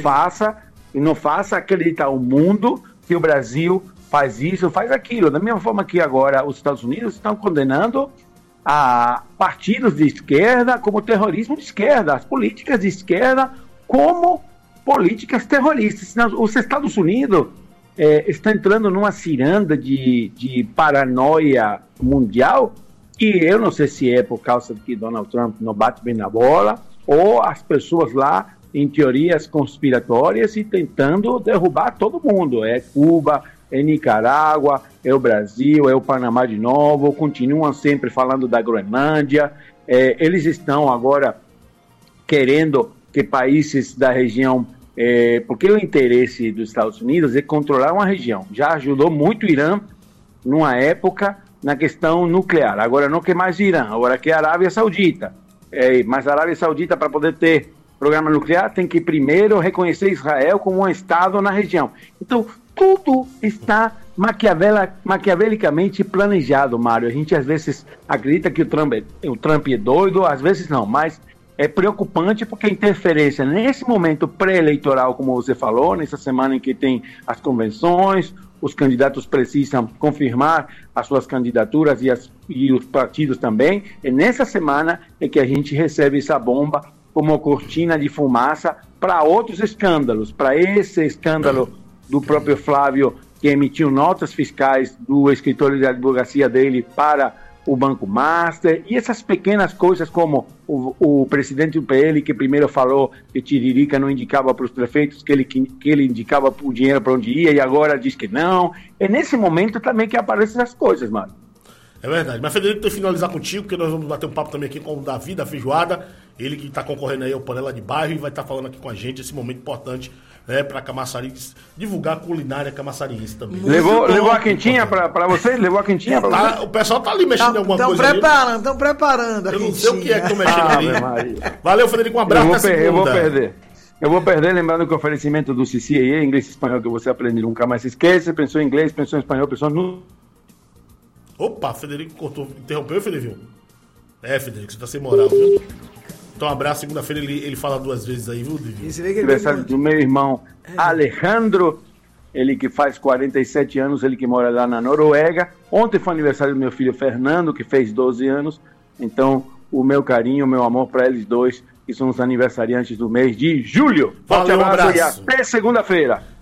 faça acreditar o mundo que o Brasil faz isso, faz aquilo. Da mesma forma que agora os Estados Unidos estão condenando a partidos de esquerda como terrorismo de esquerda, as políticas de esquerda como políticas terroristas. Os Estados Unidos estão entrando numa ciranda de paranoia mundial. E eu não sei se é por causa de que Donald Trump não bate bem na bola, ou as pessoas lá em teorias conspiratórias e tentando derrubar todo mundo. É Cuba, é Nicarágua, é o Brasil, é o Panamá de novo, continuam sempre falando da Groenlândia. Eles estão agora querendo que países da região... porque o interesse dos Estados Unidos é controlar uma região. Já ajudou muito o Irã numa época... na questão nuclear. Agora não quer mais Irã, agora quer a Arábia Saudita. Mas a Arábia Saudita, para poder ter programa nuclear, tem que primeiro reconhecer Israel como um Estado na região. Então, tudo está maquiavelicamente planejado, Mário. A gente às vezes acredita que o Trump é doido, às vezes não, mas é preocupante porque a interferência nesse momento pré-eleitoral, como você falou, nessa semana em que tem as convenções, os candidatos precisam confirmar as suas candidaturas e os partidos também. E nessa semana é que a gente recebe essa bomba como cortina de fumaça para outros escândalos, para esse escândalo do próprio Flávio, que emitiu notas fiscais do escritório de advocacia dele para o Banco Master, e essas pequenas coisas como o presidente do PL, que primeiro falou que Tiririca não indicava para os prefeitos, que ele indicava o dinheiro para onde ia, e agora diz que não. É nesse momento também que aparecem essas coisas, mano. É verdade. Mas, Federico, tem que finalizar contigo, porque nós vamos bater um papo também aqui com o Davi, da Feijoada, ele que está concorrendo aí ao Panela de Bairro, e vai estar falando aqui com a gente esse momento importante, né, para Camaçari, divulgar a culinária camaçariense também. Levou a quentinha para vocês? Levou a quentinha para vocês? O pessoal tá ali mexendo em alguma coisa. Estão preparando a quentinha. Eu não sei o que é que estão mexendo ali. Valeu, Federico, um abraço na segunda. Eu vou perder, lembrando que o oferecimento do CCA, inglês e espanhol, que você aprende nunca mais se esquece. Pensou em inglês, pensou em espanhol, pensou no... Opa, Federico cortou, interrompeu, Federico? Federico, você tá sem moral, viu? Então, um abraço. Segunda-feira ele fala 2 vezes aí, viu, Divino? Aniversário do meu irmão Alejandro, ele que faz 47 anos, ele que mora lá na Noruega. Ontem foi aniversário do meu filho Fernando, que fez 12 anos. Então, o meu carinho, o meu amor para eles dois, que são os aniversariantes do mês de julho. Forte abraço e até segunda-feira.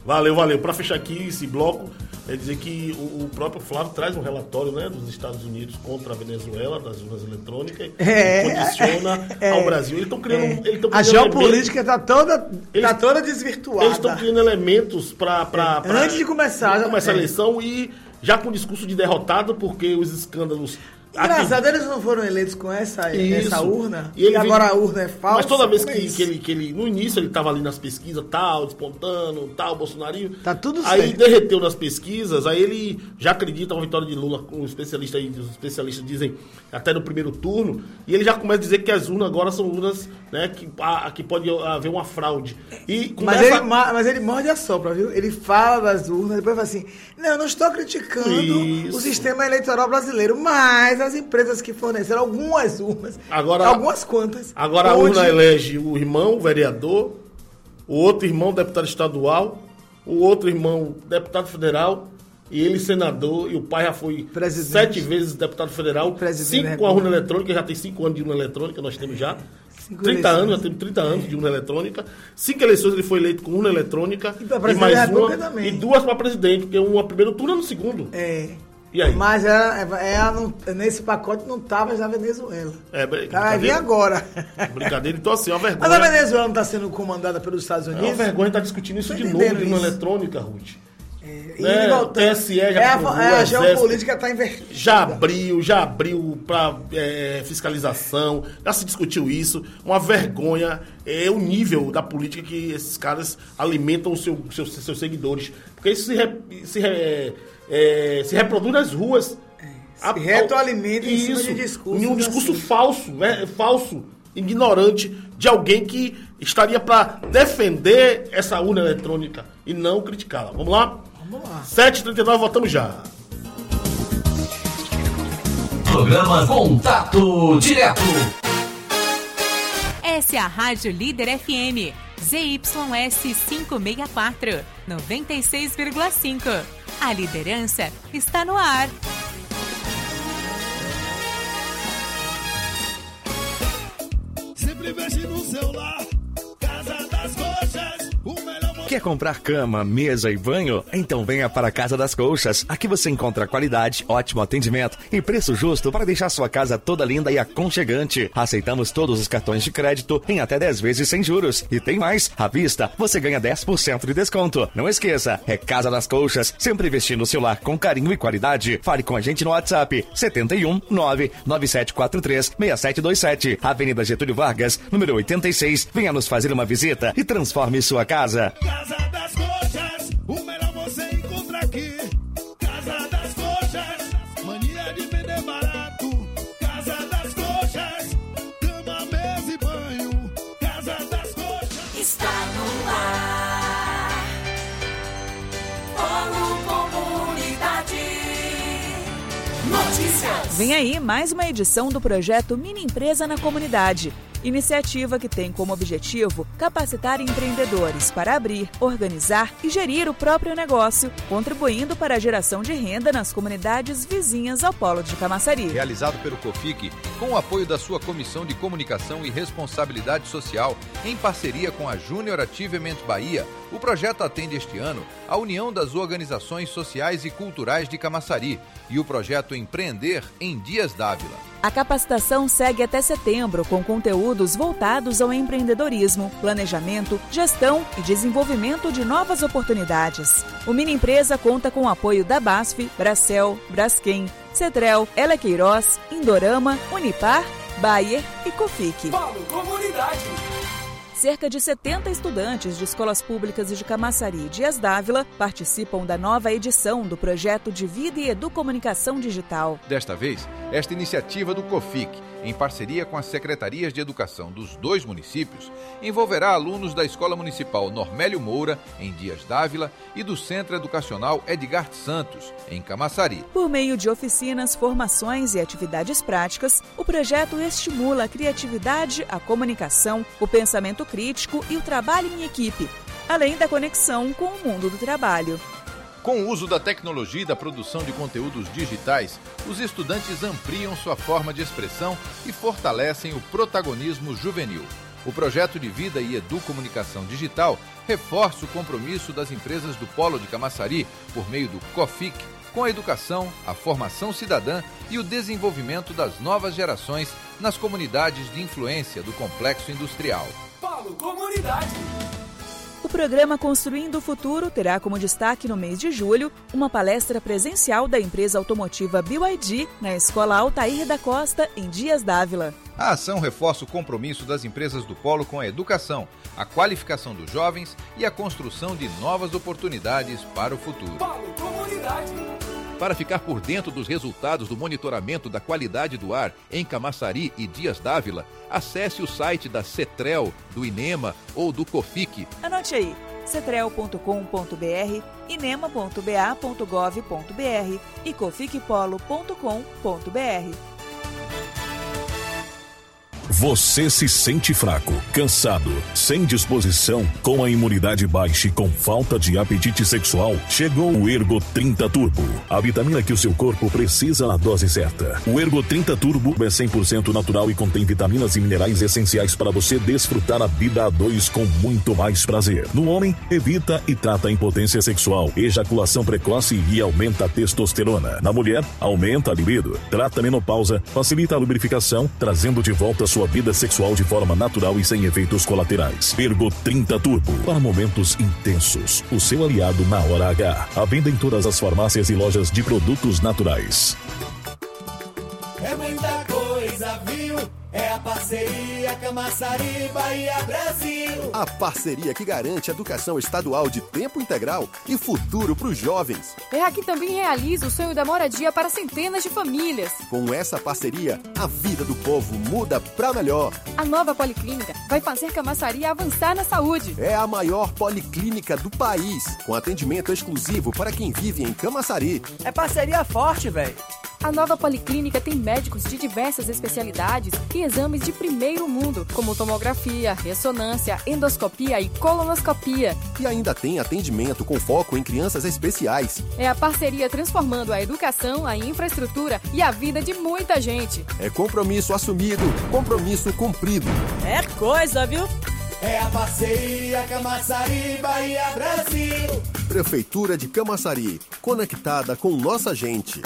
Valeu. Para fechar aqui esse bloco, é dizer que o próprio Flávio traz um relatório, né, dos Estados Unidos contra a Venezuela, das urnas eletrônicas, que condiciona ao Brasil. Eles estão criando... A geopolítica está toda desvirtuada. Eles estão criando elementos para antes de começar a eleição e já com discurso de derrotado, porque os escândalos... Engraçado, eles não foram eleitos com essa urna, e agora a urna é falsa. Mas toda vez que ele no início ele estava ali nas pesquisas, despontando, bolsonarinho. Tá tudo certo. Aí derreteu nas pesquisas, aí ele já acredita na vitória de Lula, os especialistas dizem até no primeiro turno, e ele já começa a dizer que as urnas agora são urnas, né, que pode haver uma fraude. E começa... mas ele morde a sopra, viu? Ele fala das urnas, depois fala assim, eu não estou criticando o sistema eleitoral brasileiro, mas as empresas que forneceram algumas urnas, algumas quantas. Agora a urna elege o irmão, o vereador, o outro irmão, deputado estadual, o outro irmão, deputado federal, e ele senador, e o pai já foi 7 vezes deputado federal, 5 com a urna eletrônica, já tem 5 anos de urna eletrônica, nós temos já. 30 anos, já temos 30 anos de urna eletrônica. 5 eleições ele foi eleito com urna eletrônica. E mais uma, também. E 2 para presidente, porque uma primeiro turno e no segundo. E aí? Mas nesse pacote não estava já a Venezuela. Vai vir agora. Brincadeira, então assim, é uma vergonha. Mas a Venezuela não está sendo comandada pelos Estados Unidos? É uma vergonha estar discutindo isso de novo, de urna eletrônica, Ruth. TSE a geopolítica está invertida. Já abriu para fiscalização, já se discutiu isso. Uma vergonha é o nível da política que esses caras alimentam os seus seguidores. Porque isso se reproduz nas ruas. Se retroalimenta em cima de discurso. Em um discurso falso, né? Falso, ignorante, de alguém que estaria para defender essa urna eletrônica e não criticá-la. Vamos lá? Vamos lá. 7h39, voltamos já. Programa Contato Direto. Essa é a Rádio Líder FM. ZYS 564, 96,5. A liderança está no ar. Sempre veste no celular, Casa das Coxas, o melhor. Quer comprar cama, mesa e banho? Então venha para a Casa das Colchas. Aqui você encontra qualidade, ótimo atendimento e preço justo para deixar sua casa toda linda e aconchegante. Aceitamos todos os cartões de crédito em até 10 vezes sem juros. E tem mais, à vista você ganha 10% de desconto. Não esqueça, é Casa das Colchas, sempre vestindo o seu lar com carinho e qualidade. Fale com a gente no WhatsApp 71 99743 6727, Avenida Getúlio Vargas, número 86. Venha nos fazer uma visita e transforme sua casa. Casa das Coxas, o melhor você encontra aqui. Casa das Coxas, mania de vender barato. Casa das Coxas, cama, mesa e banho. Casa das Coxas está no ar. Polo Comunidade Notícias. Vem aí mais uma edição do projeto Mini Empresa na Comunidade. Iniciativa que tem como objetivo capacitar empreendedores para abrir, organizar e gerir o próprio negócio, contribuindo para a geração de renda nas comunidades vizinhas ao Polo de Camaçari. Realizado pelo COFIC, com o apoio da sua Comissão de Comunicação e Responsabilidade Social, em parceria com a Júnior Achievement Bahia, o projeto atende este ano a união das organizações sociais e culturais de Camaçari e o projeto Empreender em Dias Dávila. A capacitação segue até setembro com conteúdos voltados ao empreendedorismo, planejamento, gestão e desenvolvimento de novas oportunidades. O Mini Empresa conta com o apoio da BASF, Bracel, Braskem, Cetrel, Elequeiroz, Indorama, Unipar, Bayer e COFIC. Polo Comunidade. Cerca de 70 estudantes de escolas públicas e de Camaçari e Dias Dávila participam da nova edição do projeto de Vida e Educomunicação Digital. Desta vez, esta iniciativa do COFIC, em parceria com as secretarias de educação dos 2 municípios, envolverá alunos da Escola Municipal Normélio Moura, em Dias Dávila, e do Centro Educacional Edgar Santos, em Camaçari. Por meio de oficinas, formações e atividades práticas, o projeto estimula a criatividade, a comunicação, o pensamento crítico e o trabalho em equipe, além da conexão com o mundo do trabalho. Com o uso da tecnologia e da produção de conteúdos digitais, os estudantes ampliam sua forma de expressão e fortalecem o protagonismo juvenil. O projeto de vida e Educomunicação Digital reforça o compromisso das empresas do Polo de Camaçari por meio do COFIC, com a educação, a formação cidadã e o desenvolvimento das novas gerações nas comunidades de influência do complexo industrial. Polo Comunidade. O programa Construindo o Futuro terá como destaque no mês de julho uma palestra presencial da empresa automotiva BYD na Escola Altair da Costa, em Dias d'Ávila. A ação reforça o compromisso das empresas do Polo com a educação, a qualificação dos jovens e a construção de novas oportunidades para o futuro. Polo Comunidade. Para ficar por dentro dos resultados do monitoramento da qualidade do ar em Camaçari e Dias d'Ávila, acesse o site da CETREL, do INEMA ou do COFIC. Anote aí, cetrel.com.br, inema.ba.gov.br e coficpolo.com.br. Você se sente fraco, cansado, sem disposição, com a imunidade baixa e com falta de apetite sexual? Chegou o Ergo 30 Turbo, a vitamina que o seu corpo precisa na dose certa. O Ergo 30 Turbo é 100% natural e contém vitaminas e minerais essenciais para você desfrutar a vida a dois com muito mais prazer. No homem, evita e trata a impotência sexual, ejaculação precoce e aumenta a testosterona. Na mulher, aumenta a libido, trata a menopausa, facilita a lubrificação, trazendo de volta sua vida sexual de forma natural e sem efeitos colaterais. Ergo 30 Turbo, para momentos intensos. O seu aliado na hora H. À venda em todas as farmácias e lojas de produtos naturais. É muita coisa, viu? É a parceria Camaçari, Bahia, Brasil. A parceria que garante educação estadual de tempo integral e futuro para os jovens. É a que também realiza o sonho da moradia para centenas de famílias. Com essa parceria, a vida do povo muda para melhor. A nova policlínica vai fazer Camaçari avançar na saúde. É a maior policlínica do país, com atendimento exclusivo para quem vive em Camaçari. É parceria forte, velho. A nova policlínica tem médicos de diversas especialidades e exames de primeiro mundo, como tomografia, ressonância, endoscopia e colonoscopia. E ainda tem atendimento com foco em crianças especiais. É a parceria transformando a educação, a infraestrutura e a vida de muita gente. É compromisso assumido, compromisso cumprido. É coisa, viu? É a parceria Camaçari, Bahia, Brasil. Prefeitura de Camaçari, conectada com nossa gente.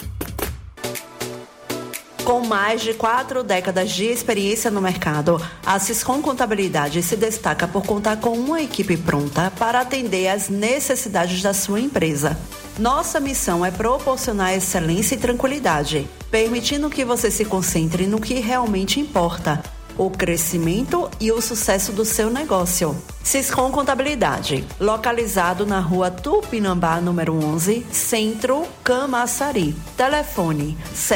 Com mais de 4 décadas de experiência no mercado, a Siscom Contabilidade se destaca por contar com uma equipe pronta para atender às necessidades da sua empresa. Nossa missão é proporcionar excelência e tranquilidade, permitindo que você se concentre no que realmente importa: o crescimento e o sucesso do seu negócio. Siscom Contabilidade, localizado na rua Tupinambá, número 11, Centro, Camaçari. Telefone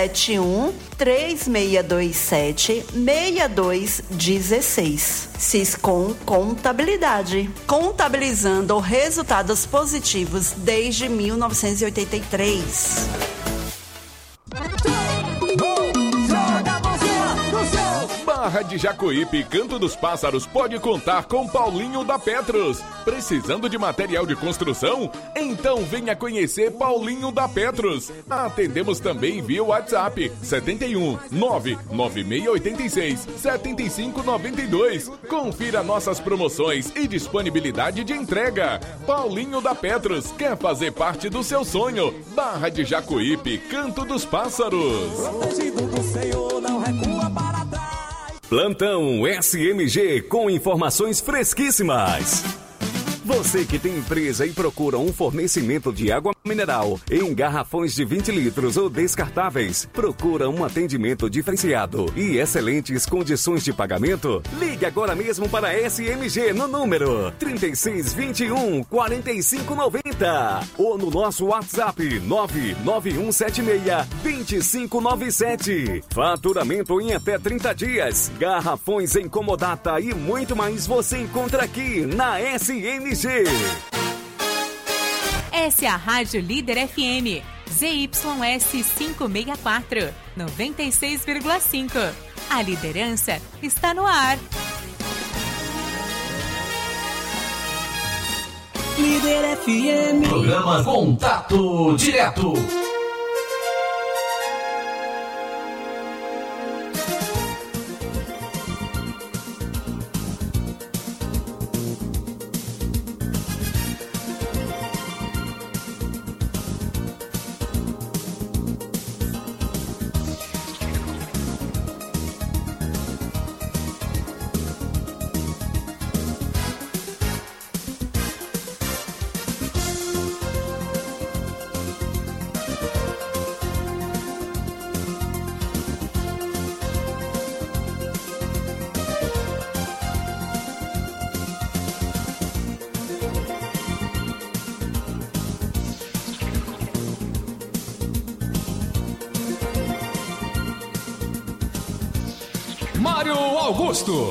71-3627-6216. Siscom Contabilidade, contabilizando resultados positivos desde 1983. Barra de Jacuípe, Canto dos Pássaros pode contar com Paulinho da Petros. Precisando de material de construção? Então venha conhecer Paulinho da Petros. Atendemos também via WhatsApp 71 99686 7592. Confira nossas promoções e disponibilidade de entrega. Paulinho da Petros quer fazer parte do seu sonho. Barra de Jacuípe, Canto dos Pássaros. Protegido do Senhor, não recua para trás. Plantão SMG com informações fresquíssimas. Você que tem empresa e procura um fornecimento de água mineral em garrafões de 20 litros ou descartáveis, procura um atendimento diferenciado e excelentes condições de pagamento? Ligue agora mesmo para a SMG no número 3621-4590 ou no nosso WhatsApp 99176-2597. Faturamento em até 30 dias, garrafões em comodata e muito mais você encontra aqui na SMG. Essa é a Rádio Líder FM, ZYS 564, 96,5. A liderança está no ar. Líder FM. Programa Contato Direto. Mário Augusto.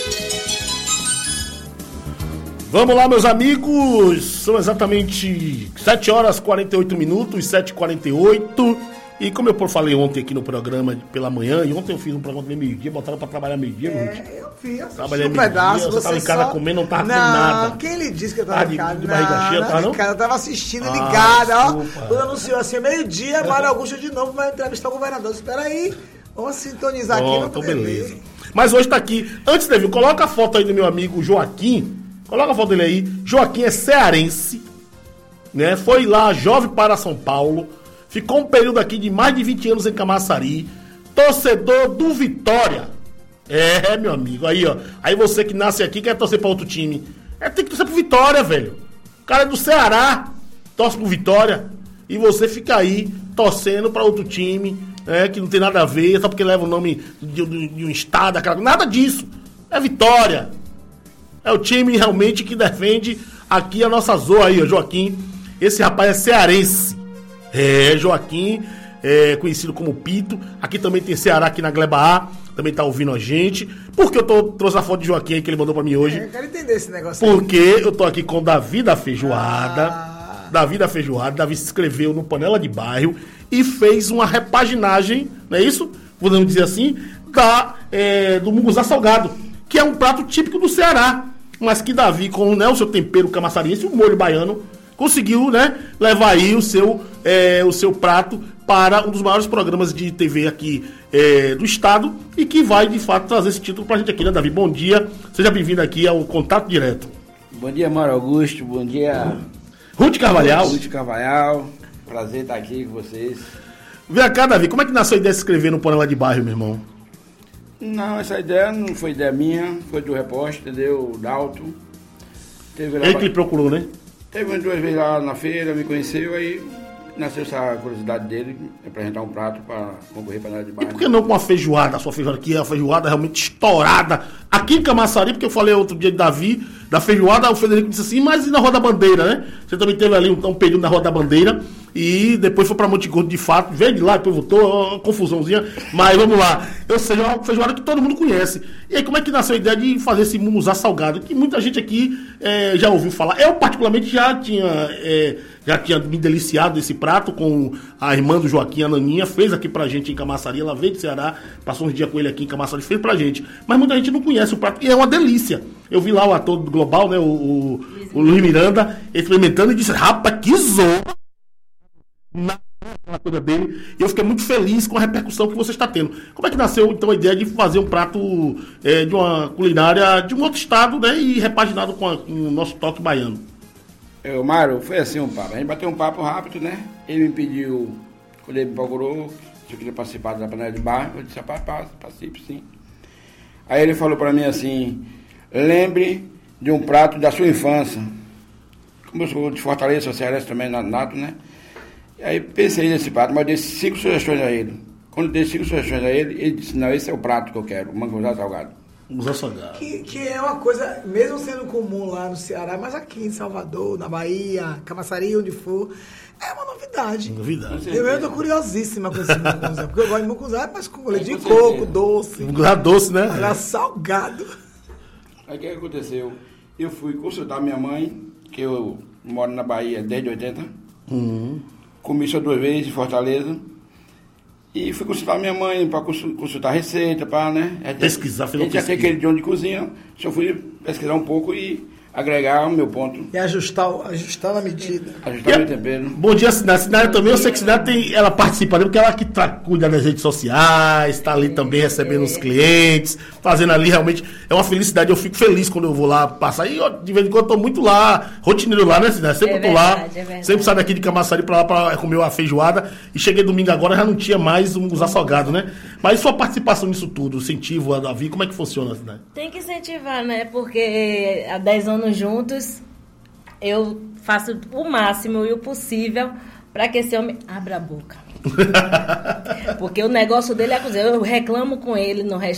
Vamos lá, meus amigos. São exatamente 7 horas 48 minutos, 7h48. E como eu falei ontem aqui no programa pela manhã, e ontem eu fiz um programa de meio-dia, botaram pra trabalhar meio-dia, eu vi, trabalhei um pedaço. Você tava em casa comendo, não tava fazendo nada. Quem lhe disse que eu tava em casa? De barriga cheia, tá não? Eu tava assistindo, ligado, ó. Quando anunciou assim, meio-dia, Mário Augusto de novo vai entrevistar o governador. Espera aí, vamos sintonizar aqui. Então beleza. Mas hoje tá aqui. Antes, Davi, coloca a foto aí do meu amigo Joaquim. Coloca a foto dele aí. Joaquim é cearense, né? Foi lá, jovem para São Paulo. Ficou um período aqui de mais de 20 anos em Camaçari. Torcedor do Vitória. Meu amigo. Aí, ó. Aí você que nasce aqui quer torcer pra outro time. Tem que torcer pro Vitória, velho. O cara é do Ceará. Torce pro Vitória. E você fica aí torcendo pra outro time, que não tem nada a ver, só porque leva o nome de um estado, nada disso. É Vitória. É o time realmente que defende aqui a nossa zoa aí, ó, Joaquim. Esse rapaz é cearense. Joaquim, conhecido como Pito. Aqui também tem Ceará, aqui na Gleba A. Também tá ouvindo a gente. Por que eu trouxe a foto de Joaquim aí que ele mandou pra mim hoje? Eu quero entender esse negócio. Porque eu tô aqui com o Davi da Feijoada. Davi da Feijoada. Davi se inscreveu no Panela de Bairro e fez uma repaginagem, não é isso? Podemos dizer assim, do munguzá salgado, que é um prato típico do Ceará. Mas que Davi, com o seu tempero camaçariense e o molho baiano, conseguiu, levar aí o seu prato para um dos maiores programas de TV aqui do estado e que vai, de fato, trazer esse título pra gente aqui, né, Davi? Bom dia, seja bem-vindo aqui ao Contato Direto. Bom dia, Mário Augusto, bom dia... Ruth Carvalhal. Prazer estar aqui com vocês. Vem cá, Davi, como é que nasceu a ideia de se inscrever no Panela de Bairro, meu irmão? Não, essa ideia não foi ideia minha, foi do repórter, entendeu? O Dalton. Ele que lhe procurou, né? Teve umas 2 vezes lá na feira, me conheceu, aí nasceu essa curiosidade dele, apresentar um prato para concorrer para a Panela de Bairro. E por que não com a feijoada, a sua feijoada aqui, a feijoada realmente estourada? Aqui em Camaçari, porque eu falei outro dia de Davi, da feijoada, o Federico disse assim, mas e na Roda Bandeira, né? Você também teve ali um período na Roda Bandeira e depois foi para Monte Gordo de fato, veio de lá, depois voltou, uma confusãozinha, mas vamos lá. Eu sei, é uma feijoada que todo mundo conhece. E aí, como é que nasceu a ideia de fazer esse munguzá salgado? Que muita gente aqui já ouviu falar. Eu, particularmente, já tinha me deliciado desse prato com a irmã do Joaquim, a Naninha, fez aqui pra gente em Camaçari, ela veio de Ceará, passou uns dias com ele aqui em Camaçari, fez pra gente. Mas muita gente não conhece o prato, e é uma delícia. Eu vi lá o ator do Global, né, o Luiz Miranda, experimentando e disse, rapaz, que zorra na coisa dele. E eu fiquei muito feliz com a repercussão que você está tendo. Como é que nasceu, então, a ideia de fazer um prato de uma culinária de um outro estado, né, e repaginado com o nosso toque baiano? Mário, foi assim um papo. A gente bateu um papo rápido, né? Ele me pediu, quando ele me procurou, se eu queria participar da Panela de Bairro, eu disse, participe sim. Aí ele falou pra mim assim, lembre de um prato da sua infância. Como eu sou de Fortaleza, sou cearense também, nato, né? E aí pensei nesse prato, mas dei 5 sugestões a ele. Quando dei 5 sugestões a ele, ele disse, não, esse é o prato que eu quero, o manguzá salgado. Que é uma coisa, mesmo sendo comum lá no Ceará, mas aqui em Salvador, na Bahia, Camaçari, onde for, é uma novidade. Eu tô curiosíssima com esse munguzá, porque eu gosto de munguzá, mas com leite de coco, doce. Munguzá doce, né? Era salgado. Aí o que aconteceu? Eu fui consultar minha mãe, que eu moro na Bahia desde 80. Comi só 2 vezes em Fortaleza. E fui consultar minha mãe para consultar a receita, para, né? Pesquisar, a gente já tem aquele de cozinha, só fui pesquisar um pouco e agregar o meu ponto. E ajustar na medida. Ajustar o meu tempero. Bom dia, Sinara. Sinara também, eu sei que Sinara ela participa, porque ela que cuida das redes sociais, está ali também recebendo os clientes, fazendo ali realmente, é uma felicidade, eu fico feliz quando eu vou lá passar, e eu, de vez em quando eu tô muito lá, rotineiro lá, né, Sinara? Sempre tô lá, sempre saio daqui de Camaçari pra lá pra comer a feijoada, e cheguei domingo agora, já não tinha mais um munguzá salgado, né? Mas sua participação nisso tudo, incentivo a Davi, como é que funciona, Sinara? Tem que incentivar, né, porque há 10 anos juntos, eu faço o máximo e o possível para que esse homem abra a boca. Porque o negócio dele é cozinhar. Eu reclamo com ele no restaurante.